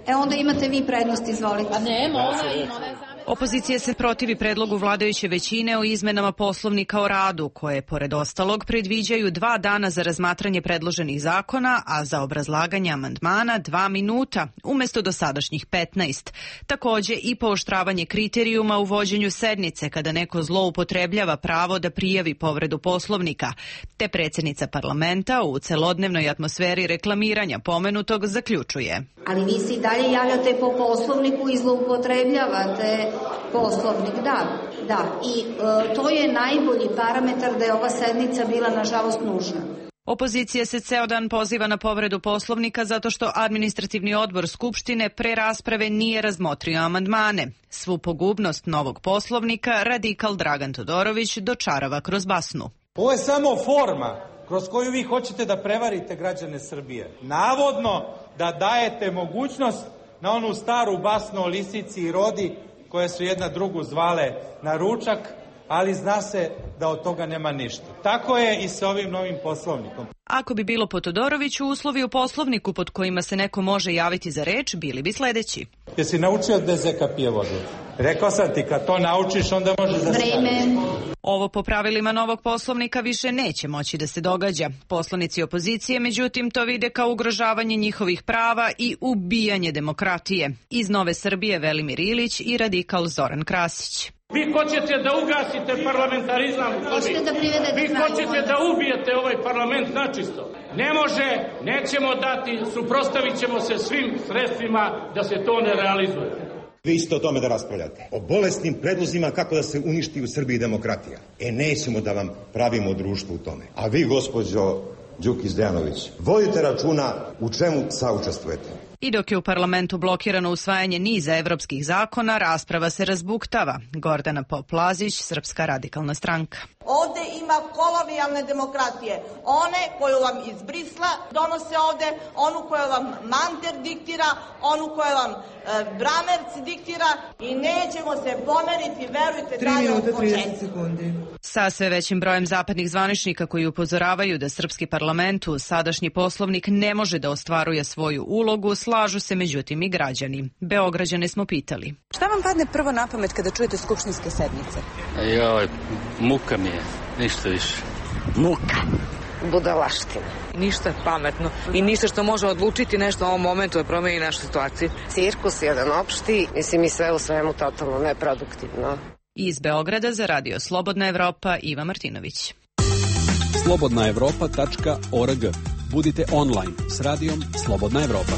Onda imate vi prednost, izvolite. Pa nema, Opozicija se protivi predlogu vladajuće većine o izmenama Poslovnika o radu, koje, pored ostalog, predviđaju 2 dana za razmatranje predloženih zakona, a za obrazlaganje amandmana 2 minuta, umesto dosadašnjih 15. Takođe i pooštravanje kriterijuma u vođenju sednice kada neko zloupotrebljava pravo da prijavi povredu Poslovnika, te predsjednica parlamenta u celodnevnoj atmosferi reklamiranja pomenutog zaključuje. Ali vi se i dalje javljate po Poslovniku i zloupotrebljavate Poslovnik, da. I to je najbolji parametar da je ova sednica bila, nažalost, nužna. Opozicija se ceo dan poziva na povredu Poslovnika zato što Administrativni odbor Skupštine pre rasprave nije razmotrio amandmane. Svu pogubnost novog Poslovnika radikal Dragan Todorović dočarava kroz basnu. Ovo je samo forma kroz koju vi hoćete da prevarite građane Srbije. Navodno da dajete mogućnost na onu staru basnu o lisici i rodi koje su jedna drugu zvale na ručak, ali zna se da od toga nema ništa. Tako je i sa ovim novim Poslovnikom. Ako bi bilo po Todoroviću, uslovi u Poslovniku pod kojima se neko može javiti za reč bili bi sledeći. Jesi naučio da zeka pije vodu? Rekao sam ti, kad to naučiš, onda možeš da Vreme. Ovo po pravilima novog Poslovnika više neće moći da se događa. Poslanici opozicije, međutim, to vide kao ugrožavanje njihovih prava i ubijanje demokratije. Iz Nove Srbije Velimir Ilić i radikal Zoran Krasić. Vi hoćete da ugasite parlamentarizam u Srbiji. Vi hoćete da ubijete ovaj parlament načisto. Ne može, nećemo dati, suprotstavit ćemo se svim sredstvima da se to ne realizuje. Vi isto o tome da raspravljate. O bolesnim predlozima kako da se uništi u Srbiji demokratija. Nećemo da vam pravimo društvo u tome. A vi, gospođo Đukić Dejanović, vodite računa u čemu saučestvujete. I dok je u parlamentu blokirano usvajanje niza evropskih zakona, rasprava se razbuktava. Gordana Pop-Lazić, Srpska radikalna stranka. Ovde ima kolonijalne demokratije. One koju vam iz Brisla donose ovde, onu koju vam Manter diktira, onu koju vam Bramerc diktira i nećemo se pomeriti, verujte, dalje od početka. Sa sve većim brojem zapadnih zvaničnika koji upozoravaju da srpski parlament u sadašnji Poslovnik ne može da ostvaruje svoju ulogu, slažu se međutim i građani. Beograđane smo pitali. Šta vam padne prvo na pamet kada čujete skupštinske sednice? Muka mi je, ništa više. Muka. Budalaština. Ništa pametno i ništa što može odlučiti nešto u ovom momentu da promeni našu situaciju. Cirkus jedan opšti, mislim i sve u svemu totalno neproduktivno. Iz Beograda za Radio Slobodna Evropa, Iva Martinović. slobodnaevropa.org. Budite online s radijom Slobodna Evropa.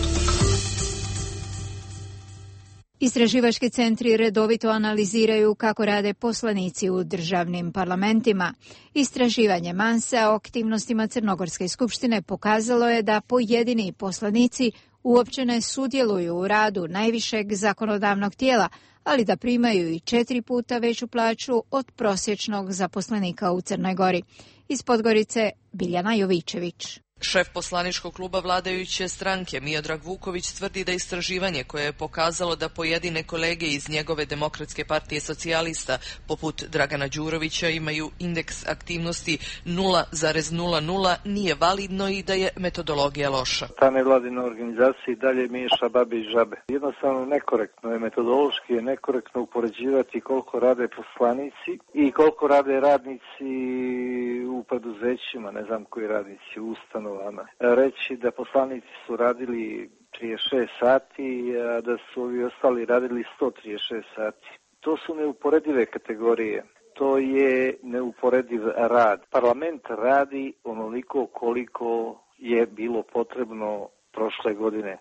Istraživački centri redovito analiziraju kako rade poslanici u državnim parlamentima. Istraživanje Mansa o aktivnostima Crnogorske skupštine pokazalo je da pojedini poslanici uopće ne sudjeluju u radu najvišeg zakonodavnog tijela, ali da primaju i 4 puta veću plaću od prosječnog zaposlenika u Crnoj Gori. Iz Podgorice, Biljana Jovičević. Šef poslaničkog kluba vladajuće stranke Miodrag Vuković tvrdi da istraživanje koje je pokazalo da pojedine kolege iz njegove Demokratske partije socijalista, poput Dragana Đurovića, imaju indeks aktivnosti 0,00, nije validno i da je metodologija loša. Ta nevladina organizacija i dalje miješa babe i žabe. Jednostavno nekorektno je, metodološki je nekorektno upoređivati koliko rade poslanici i koliko rade radnici u preduzećima, ne znam koji radnici, u ustanovama. Reći da poslanici su radili 36 sati, a da su ovi ostali radili 136 sati. To su neuporedive kategorije. To je neuporediv rad. Parlament radi onoliko koliko je bilo potrebno prošle godine.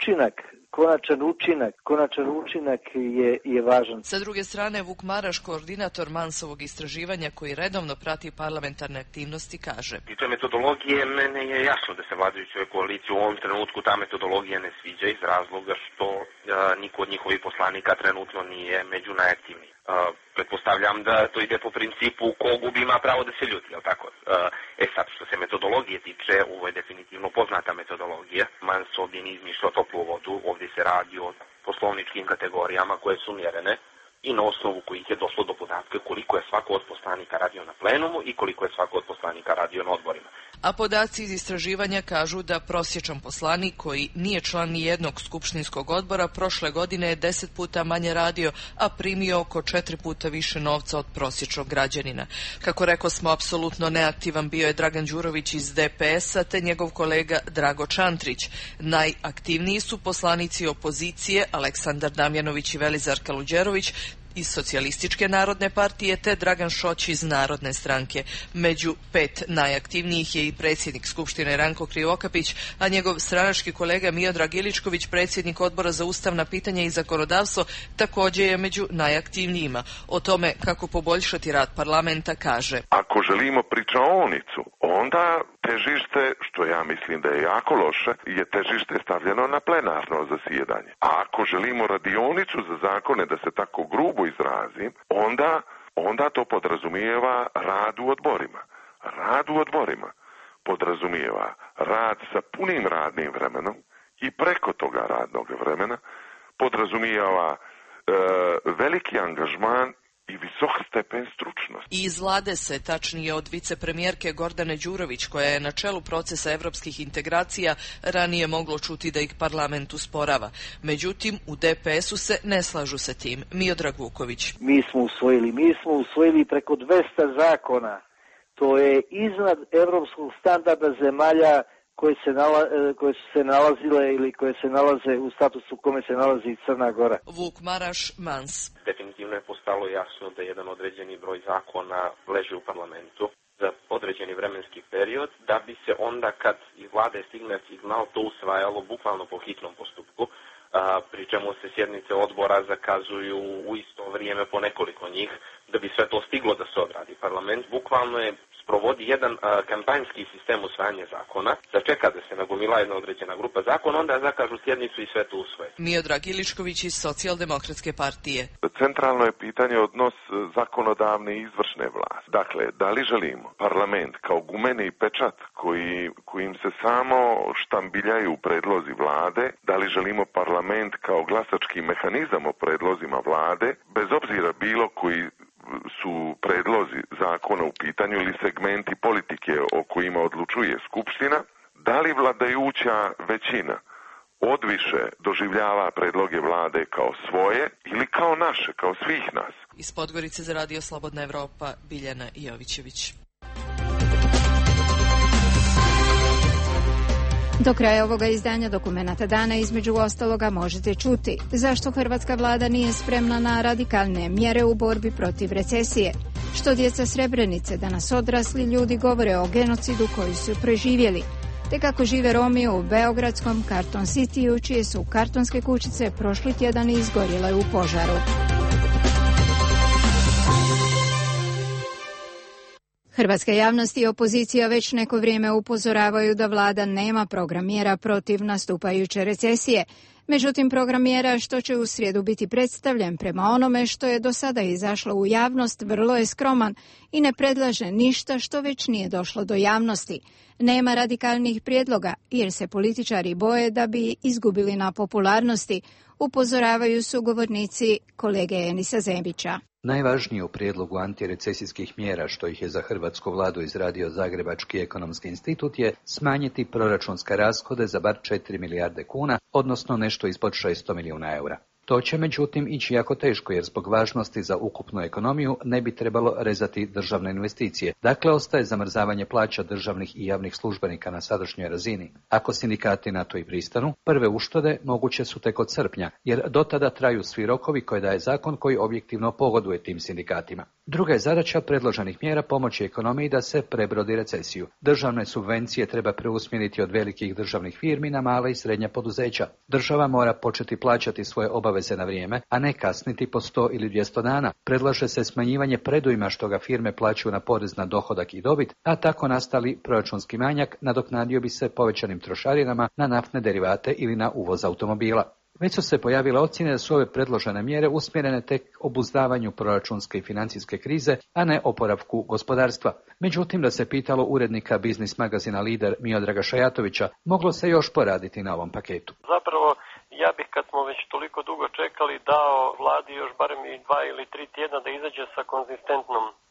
Konačan učinak je važan. Sa druge strane, Vuk Maraš, koordinator Mansovog istraživanja koji redovno prati parlamentarne aktivnosti, kaže: I to je metodologije, mene je jasno da se vladajućoj koaliciji u ovom trenutku ta metodologija ne sviđa iz razloga što niko od njihovih poslanika trenutno nije među najaktivnijim. Pretpostavljam da to ide po principu ko gubi ima pravo da se ljuti, jel tako? Sad, što se metodologije tiče, ovo je definitivno poznata metodologija. Mans ovdje nije izmišljao toplu vodu, ovdje se radi o poslovničkim kategorijama koje su mjerene i na osnovu kojih je došlo do podatka koliko je svako od poslanika radio na plenumu i koliko je svako od poslanika radio na odborima. A podaci iz istraživanja kažu da prosječan poslanik koji nije član ni jednog skupštinskog odbora prošle godine je 10 puta manje radio, a primio oko 4 puta više novca od prosječnog građanina. Kako rekao smo, apsolutno neaktivan bio je Dragan Đurović iz DPS-a te njegov kolega Drago Čantrić. Najaktivniji su poslanici opozicije Aleksandar Damjanović i Velizar Kaluđerović iz Socijalističke narodne partije te Dragan Šoć iz Narodne stranke. Među 5 najaktivnijih je i predsjednik Skupštine Ranko Krivokapić, a njegov stranački kolega Miodrag Iličković, predsjednik Odbora za ustavna pitanja i zakonodavstvo, također je među najaktivnijima. O tome kako poboljšati rad parlamenta kaže: Ako želimo pričaonicu, onda težište, što ja mislim da je jako loše, je težište stavljeno na plenarno zasjedanje. A ako želimo radionicu za zakone, da se tako grubo izrazim, onda to podrazumijeva rad u odborima. Rad u odborima podrazumijeva rad sa punim radnim vremenom i preko toga radnog vremena podrazumijeva veliki angažman i visok stepen stručnosti. I iz vlade se, tačnije od vicepremijerke Gordane Đurović, koja je na čelu procesa evropskih integracija, ranije moglo čuti da ih parlament usporava. Međutim, u DPS-u se ne slažu sa tim. Miodrag Vuković. Mi smo usvojili preko 200 zakona. To je iznad evropskog standarda zemalja koje su se nalazile ili koje se nalaze u statusu u kome se nalazi i Crna Gora. Vuk Maraš, Mans. Definitivno je postalo jasno da jedan određeni broj zakona leži u parlamentu za određeni vremenski period, da bi se onda kad iz vlade stigne signal to usvajalo bukvalno po hitnom postupku, pri čemu se sjednice odbora zakazuju u isto vrijeme po nekoliko njih, da bi sve to stiglo da se odradi. Parlament bukvalno je provodi jedan kampanjski sistem usvajanja zakona, začeka da se nagomila jedna određena grupa zakona, onda zakažu sjednicu i sve to usvoje. Miodrag Iličković iz Socijaldemokratske partije. Centralno je pitanje odnos zakonodavne i izvršne vlasti. Dakle, da li želimo parlament kao gumeni pečat kojim se samo štambiljaju predlozi vlade, da li želimo parlament kao glasački mehanizam o predlozima vlade, bez obzira bilo koji su predlozi zakona u pitanju ili segmenti politike o kojima odlučuje Skupština, da li vladajuća većina odviše doživljava predloge vlade kao svoje ili kao naše, kao svih nas. Iz Podgorice za Radio Slobodna Evropa, Biljana Jovićević. Do kraja ovoga izdanja Dokumenata dana između ostaloga možete čuti zašto hrvatska vlada nije spremna na radikalne mjere u borbi protiv recesije, što djeca Srebrenice, danas odrasli ljudi, govore o genocidu koji su preživjeli, te kako žive Romi u beogradskom Karton Cityu, čije su kartonske kućice prošli tjedan izgorjele u požaru. Hrvatska javnost i opozicija već neko vrijeme upozoravaju da vlada nema program mjera protiv nastupajuće recesije. Međutim, program mjera što će u srijedu biti predstavljen prema onome što je do sada izašlo u javnost vrlo je skroman i ne predlaže ništa što već nije došlo do javnosti. Nema radikalnih prijedloga jer se političari boje da bi izgubili na popularnosti, upozoravaju sugovornici kolege Enisa Zembića. Najvažnije u prijedlogu antirecesijskih mjera što ih je za hrvatsku vladu izradio Zagrebački ekonomski institut je smanjiti proračunske rashode za bar 4 milijarde kuna, odnosno nešto ispod 600 milijuna eura. To će međutim ići jako teško jer zbog važnosti za ukupnu ekonomiju ne bi trebalo rezati državne investicije. Dakle, ostaje zamrzavanje plaća državnih i javnih službenika na sadašnjoj razini. Ako sindikati na to i pristanu, prve uštede moguće su tek od srpnja, jer do tada traju svi rokovi koje daje zakon koji objektivno pogoduje tim sindikatima. Druga je zadaća predloženih mjera pomoći ekonomiji da se prebrodi recesiju. Državne subvencije treba preusmjeriti od velikih državnih firmi na mala i srednja poduzeća. Država mora početi plaćati svoje obaveze na vrijeme, a ne kasniti po 100 ili 200 dana. Predlaže se smanjivanje predujma što ga firme plaćaju na porez na dohodak i dobit, a tako nastali proračunski manjak nadoknadio bi se povećanim trošarinama na naftne derivate ili na uvoz automobila. Već su se pojavile ocjene da su ove predložene mjere usmjerene tek obuzdavanju proračunske i financijske krize, a ne oporavku gospodarstva. Međutim, da se pitalo urednika biznis magazina Lider Miodraga Šajatovića, moglo se još poraditi na ovom paketu. Zapravo, ja bih, kad smo već toliko dugo čekali, dao vladi još barem i 2 ili 3 tjedna da izađe sa konzistentnom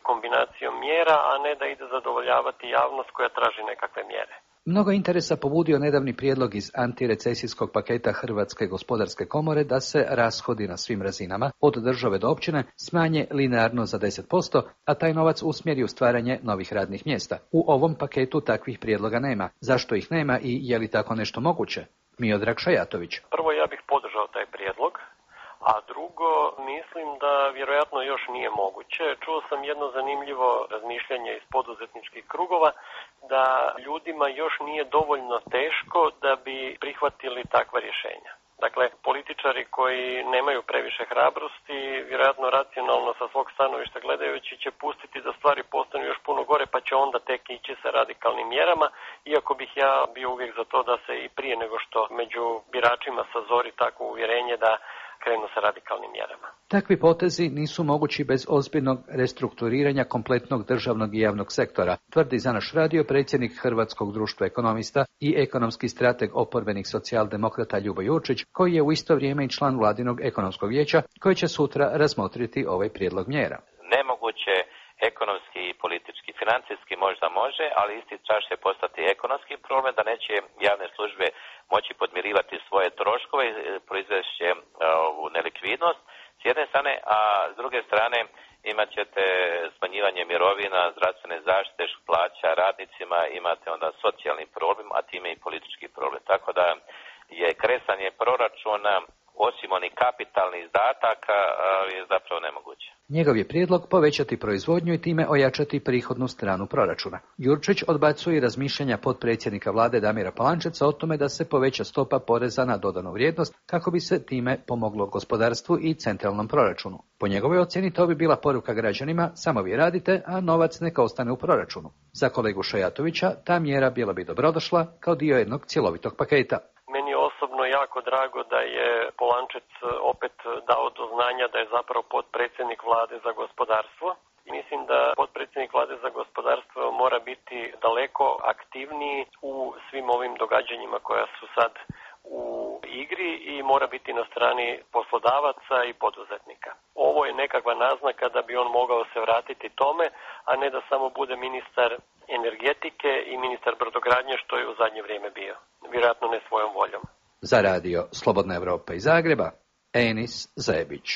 kombinacijom mjera, a ne da ide zadovoljavati javnost koja traži nekakve mjere. Mnogo interesa pobudio nedavni prijedlog iz antirecesijskog paketa Hrvatske gospodarske komore da se rashodi na svim razinama, od države do općine, smanje linearno za 10%, a taj novac usmjeri u stvaranje novih radnih mjesta. U ovom paketu takvih prijedloga nema. Zašto ih nema i je li tako nešto moguće? Miodrag Šajatović. Prvo, ja bih podržao taj prijedlog. A drugo, mislim da vjerojatno još nije moguće. Čuo sam jedno zanimljivo razmišljanje iz poduzetničkih krugova da ljudima još nije dovoljno teško da bi prihvatili takva rješenja. Dakle, političari koji nemaju previše hrabrosti, vjerojatno racionalno sa svog stanovišta gledajući, će pustiti da stvari postanu još puno gore, pa će onda tek ići sa radikalnim mjerama, iako bih ja bio uvijek za to da se i prije nego što među biračima sazori takvo uvjerenje da krenu sa radikalnim mjerama. Takvi potezi nisu mogući bez ozbiljnog restrukturiranja kompletnog državnog i javnog sektora, tvrdi za naš radio predsjednik Hrvatskog društva ekonomista i ekonomski strateg oporbenih socijaldemokrata Ljubo Jurčić, koji je u isto vrijeme i član vladinog ekonomskog vijeća, koji će sutra razmotriti ovaj prijedlog mjera. Nemoguće ekonomski i politički, financijski možda može, ali isti čas će postati ekonomski problem da neće javne službe moći podmirivati svoje troškove, proizvešće ovu nelikvidnost s jedne strane, a s druge strane imat ćete smanjivanje mirovina, zdravstvene zaštite, plaća radnicima, imate onda socijalni problem, a time i politički problem. Tako da je kresanje proračuna osim onih kapitalnih izdataka je zapravo nemoguće. Njegov je prijedlog povećati proizvodnju i time ojačati prihodnu stranu proračuna. Jurčić odbacuje razmišljanja potpredsjednika vlade Damira Polančeca o tome da se poveća stopa poreza na dodanu vrijednost kako bi se time pomoglo gospodarstvu i centralnom proračunu. Po njegovoj ocjeni to bi bila poruka građanima, samo vi radite, a novac neka ostane u proračunu. Za kolegu Šajatovića ta mjera bila bi dobrodošla kao dio jednog cjelovitog paketa. Meni je osobno jako drago da je Polančec opet dao do znanja da je zapravo potpredsjednik vlade za gospodarstvo. Mislim da potpredsjednik vlade za gospodarstvo mora biti daleko aktivniji u svim ovim događanjima koja su sad u igri i mora biti na strani poslodavaca i poduzetnika. Ovo je nekakva naznaka da bi on mogao se vratiti tome, a ne da samo bude ministar energetike i ministar brodogradnje, što je u zadnje vrijeme bio. Vjerojatno ne svojom voljom. Za radio Slobodna Evropa iz Zagreba, Enis Zebić.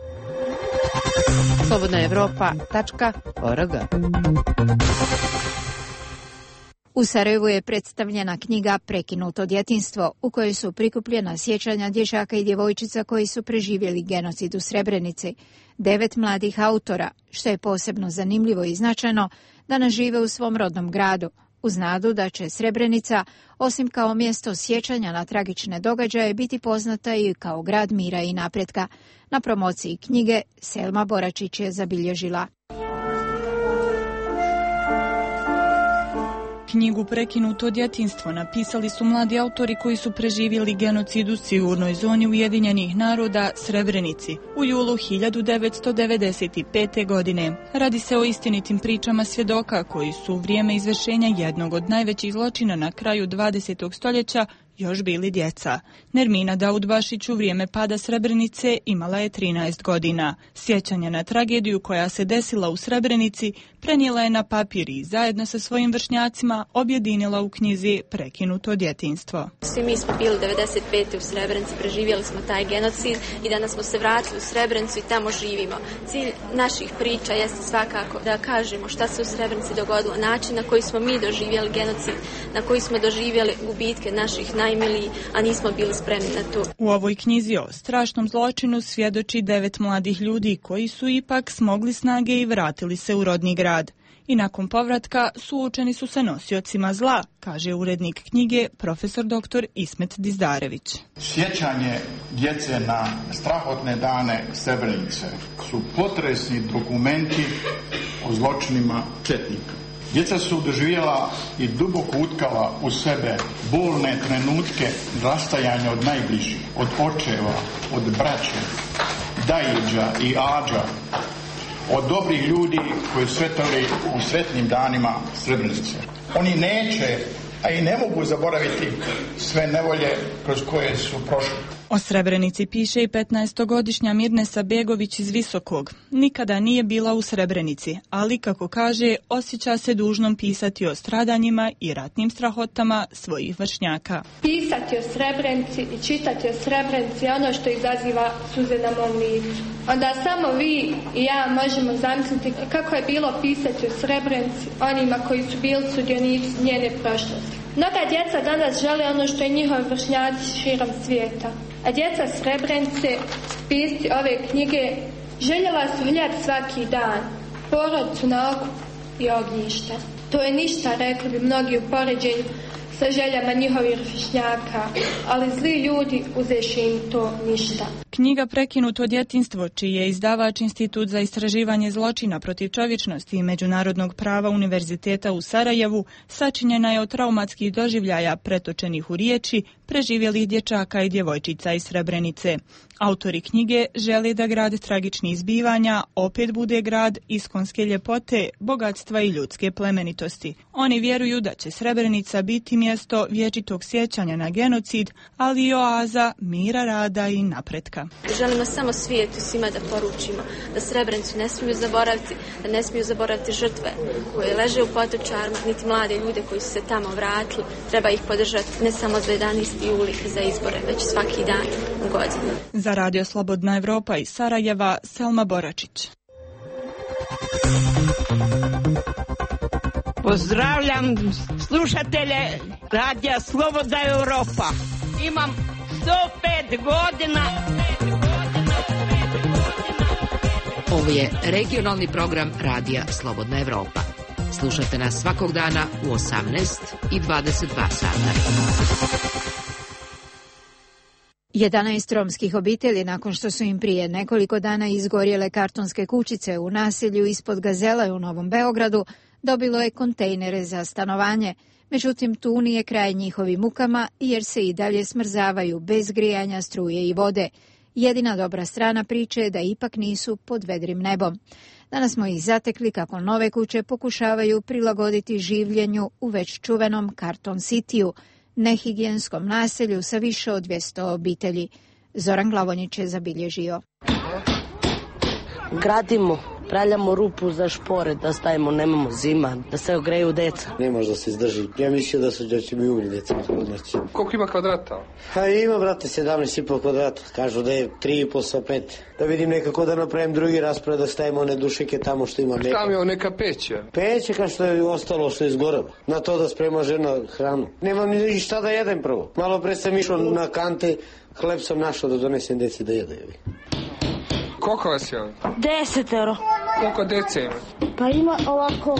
slobodnaevropa.org. U Sarajevu je predstavljena knjiga Prekinuto djetinjstvo, u kojoj su prikupljena sjećanja dječaka i djevojčica koji su preživjeli genocid u Srebrenici. 9 mladih autora, što je posebno zanimljivo i značajno, danas žive u svom rodnom gradu, uz nadu da će Srebrenica, osim kao mjesto sjećanja na tragične događaje, biti poznata i kao grad mira i napretka. Na promociji knjige Selma Boračić je zabilježila. Knjigu Prekinuto djetinjstvo napisali su mladi autori koji su preživjeli genocid u sigurnoj zoni Ujedinjenih naroda Srebrenici u julu 1995. godine. Radi se o istinitim pričama svjedoka koji su u vrijeme izvršenja jednog od najvećih zločina na kraju 20. stoljeća još bili djeca. Nermina Daudbašić u vrijeme pada Srebrenice imala je 13 godina. Sjećanja na tragediju koja se desila u Srebrenici prenijela je na papir i zajedno sa svojim vršnjacima objedinila u knjizi Prekinuto djetinjstvo. Svi mi smo bili 95. u Srebrenici, preživjeli smo taj genocid i danas smo se vratili u Srebrenicu i tamo živimo. Cilj naših priča jeste svakako da kažemo šta se u Srebrenici dogodilo, način na koji smo mi doživjeli genocid, na koji smo doživjeli gubitke naših najmiliji, a nismo bili spremni na to. U ovoj knjizi o strašnom zločinu svjedoči 9 mladih ljudi koji su ipak smogli snage i vratili se u rodni grad. I nakon povratka suočeni su sa nosiocima zla, kaže urednik knjige profesor dr. Ismet Dizdarević. Sjećanje djece na strahotne dane Srebrenice su potresni dokumenti o zločinima četnika. Djeca su doživjela i duboko utkala u sebe bolne trenutke rastajanja od najbližih, od očeva, od braće, dajiđa i ađa, od dobrih ljudi koji su sretali u sretnim danima Srebrenice. Oni neće, a i ne mogu zaboraviti sve nevolje kroz koje su prošli. O Srebrenici piše i 15-godišnja Mirnesa Begović iz Visokog. Nikada nije bila u Srebrenici, ali, kako kaže, osjeća se dužnom pisati o stradanjima i ratnim strahotama svojih vršnjaka. Pisati o Srebrenici i čitati o Srebrenici je ono što izaziva suze na mom licu. Onda samo vi i ja možemo zamisliti kako je bilo pisati o Srebrenici onima koji su bili sudionici njene prošlosti. Mnoga djeca danas žele ono što je njihovi vršnjaci širom svijeta. A djeca Srebrenice, pisci ove knjige, željela su hljati svaki dan, porodicu na okup i ognjišta. To je ništa, rekli bi mnogi u poređenju sa željama njihovih vršnjaka, ali zli ljudi uzeši im to ništa. Knjiga Prekinuto djetinjstvo, čiji je izdavač Institut za istraživanje zločina protiv čovječnosti i međunarodnog prava Univerziteta u Sarajevu, sačinjena je od traumatskih doživljaja pretočenih u riječi preživjelih dječaka i djevojčica iz Srebrenice. Autori knjige žele da grad tragičnih zbivanja opet bude grad iskonske ljepote, bogatstva i ljudske plemenitosti. Oni vjeruju da će Srebrenica biti mjesto vječitog sjećanja na genocid, ali i oaza mira, rada i napretka. Želimo samo svijetu svima da poručimo da Srebrenicu ne smiju zaboraviti, da ne smiju zaboraviti žrtve koje leže u potočarima, niti mlade ljude koji su se tamo vratili. Treba ih podržati ne samo za 11. juli i za izbore, već svaki dan u godinu. Za Radio Slobodna Evropa iz Sarajeva, Selma Boračić. Pozdravljam slušatelje Radija Slobodna Evropa. Imam 105 godina. Ovo je regionalni program Radija Slobodna Evropa. Slušajte nas svakog dana u 18 i 22 sata. 11 romskih obitelji, nakon što su im prije nekoliko dana izgorjele kartonske kućice u naselju ispod Gazele u Novom Beogradu, dobilo je kontejnere za stanovanje. Međutim, tu nije kraj njihovim mukama jer se i dalje smrzavaju bez grijanja, struje i vode. Jedina dobra strana priče je da ipak nisu pod vedrim nebom. Danas smo ih zatekli kako nove kuće pokušavaju prilagoditi življenju u već čuvenom Karton Cityu, nehigijenskom naselju sa više od 200 obitelji. Zoran Glavonjić je zabilježio. Gradimo, praljamo rupu za špore, da stavimo, nemamo zima, da se ogreju deca. Ne može da se izdrži. Ja mislio da će mi umri deca. Koliko ima kvadrata? Ima, brate, 17,5 kvadrata. Kažu da je 3,5 sa 5. Da vidim nekako da napravim drugi raspored, da stavimo one dušike tamo što ima mlijeka. Tamo je neka peća. Peće kao što je ostalo, što je izgorelo. Na to da sprema žena hranu. Nemam ni šta da jedem prvo. Malo pre sam išao na kante, hleb sam našao da donesem deci da jede. Koliko vas je ovdje? 10. Koliko dece ima? Pa ima ovako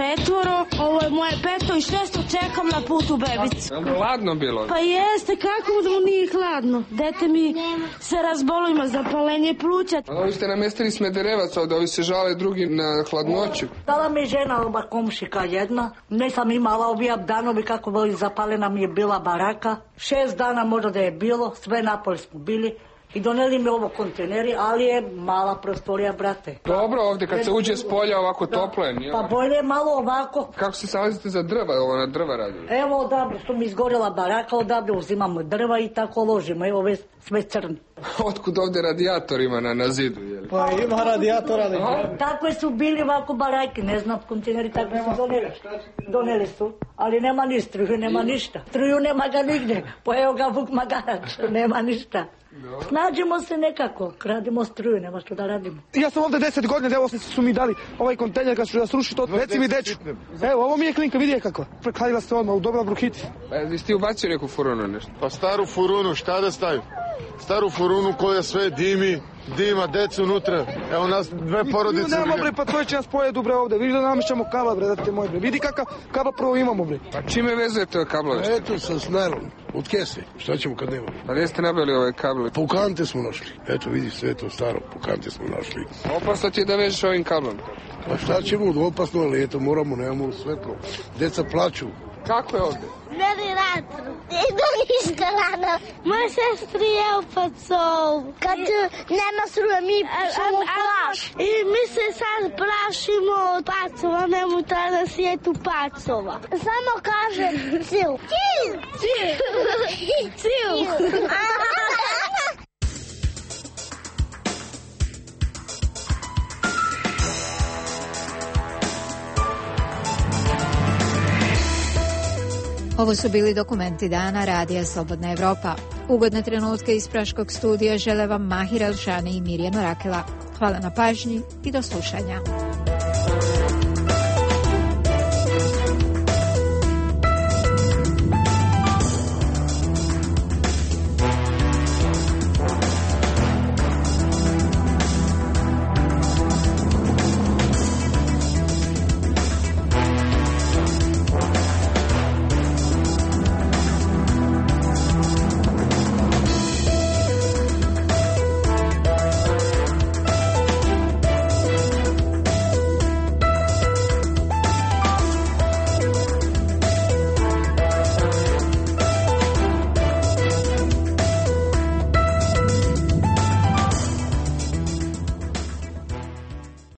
4, ovo je moje 5. i 6. čekam na putu bebicu. Je li hladno bilo? Pa jeste, kako da mu nije hladno? Dete mi se razbolo, ima zapalenje pluća. A ovi ste namjestili Smederevac ovdje, ovi se žale drugi na hladnoću. Dala mi žena oba komšika jedna, nisam imala ovi danovi kako bili zapalena mi je bila baraka. 6 dana možda da je bilo, sve napoli smo bili. I doneli mi ovo kontejneri, ali je mala prostorija, brate. Dobro, ovdje kad se uđe s polja ovako toplo je, nije? Pa bolje malo ovako. Kako se salazite za drva, ovo na drva radi? Evo odavde, što mi izgorjela baraka, odavde uzimamo drva i tako ložimo, evo sve crni. Otkud ovdje radijator ima na zidu, jel? Pa ima radijator, ali... Takve su bili ovako barajke, ne znam, kontejneri takve su doneli. Doneli su, ali nema ni struju, nema ništa. Struju nema ga nigdje, pa evo ga Vuk Magarač, nema ništa. Snađemo se nekako, radimo struju, nema što da radimo. Ja sam ovdje 10 godina, evo su mi dali ovaj kontejner kad ću da sruši to, reci mi deču. Evo, ovo mi je klinka, vidi je kako. Prekladila ste odmah, u dobra bruhiti. Jesi ti ubacio neku furunu nešto? Pa staru furunu, šta da stavim? Staru furunu koja sve dimi, dima, deca unutra. Evo nas 2 porodice. Nema bre, pa to će nas pojedu bre ovdje. Vidi da namješćamo kabla bre, da te moj bre. Vidi kakav kabla prvo imamo bre. Pa čime vezujete kablove? Eto sa snelom, od kese. Šta ćemo kad nemamo? Pa gdje ste nabili ove kable? Po kante smo našli. Eto vidi sve to staro, po kante smo našli. Opasno ti je da vežeš ovim kablom? Pa šta ćemo, opasno, ali eto moramo, nemamo svetlo. Deca plaču. Kako je ovdje? Nevjerojatno. Idu ništa rano. Moja sestri je u pacovu. Kad nema struje, mi ćemo plaš. I mi se sad plašimo od pacova, nemojte na svijetu pacova. Samo kaže ciu. Ciu. Ciu. Ciu. Ovo su bili dokumenti dana Radija Slobodna Evropa. Ugodne trenutke iz Praškog studija žele vam Mahir Elšani i Mirjana Rakela. Hvala na pažnji i do slušanja.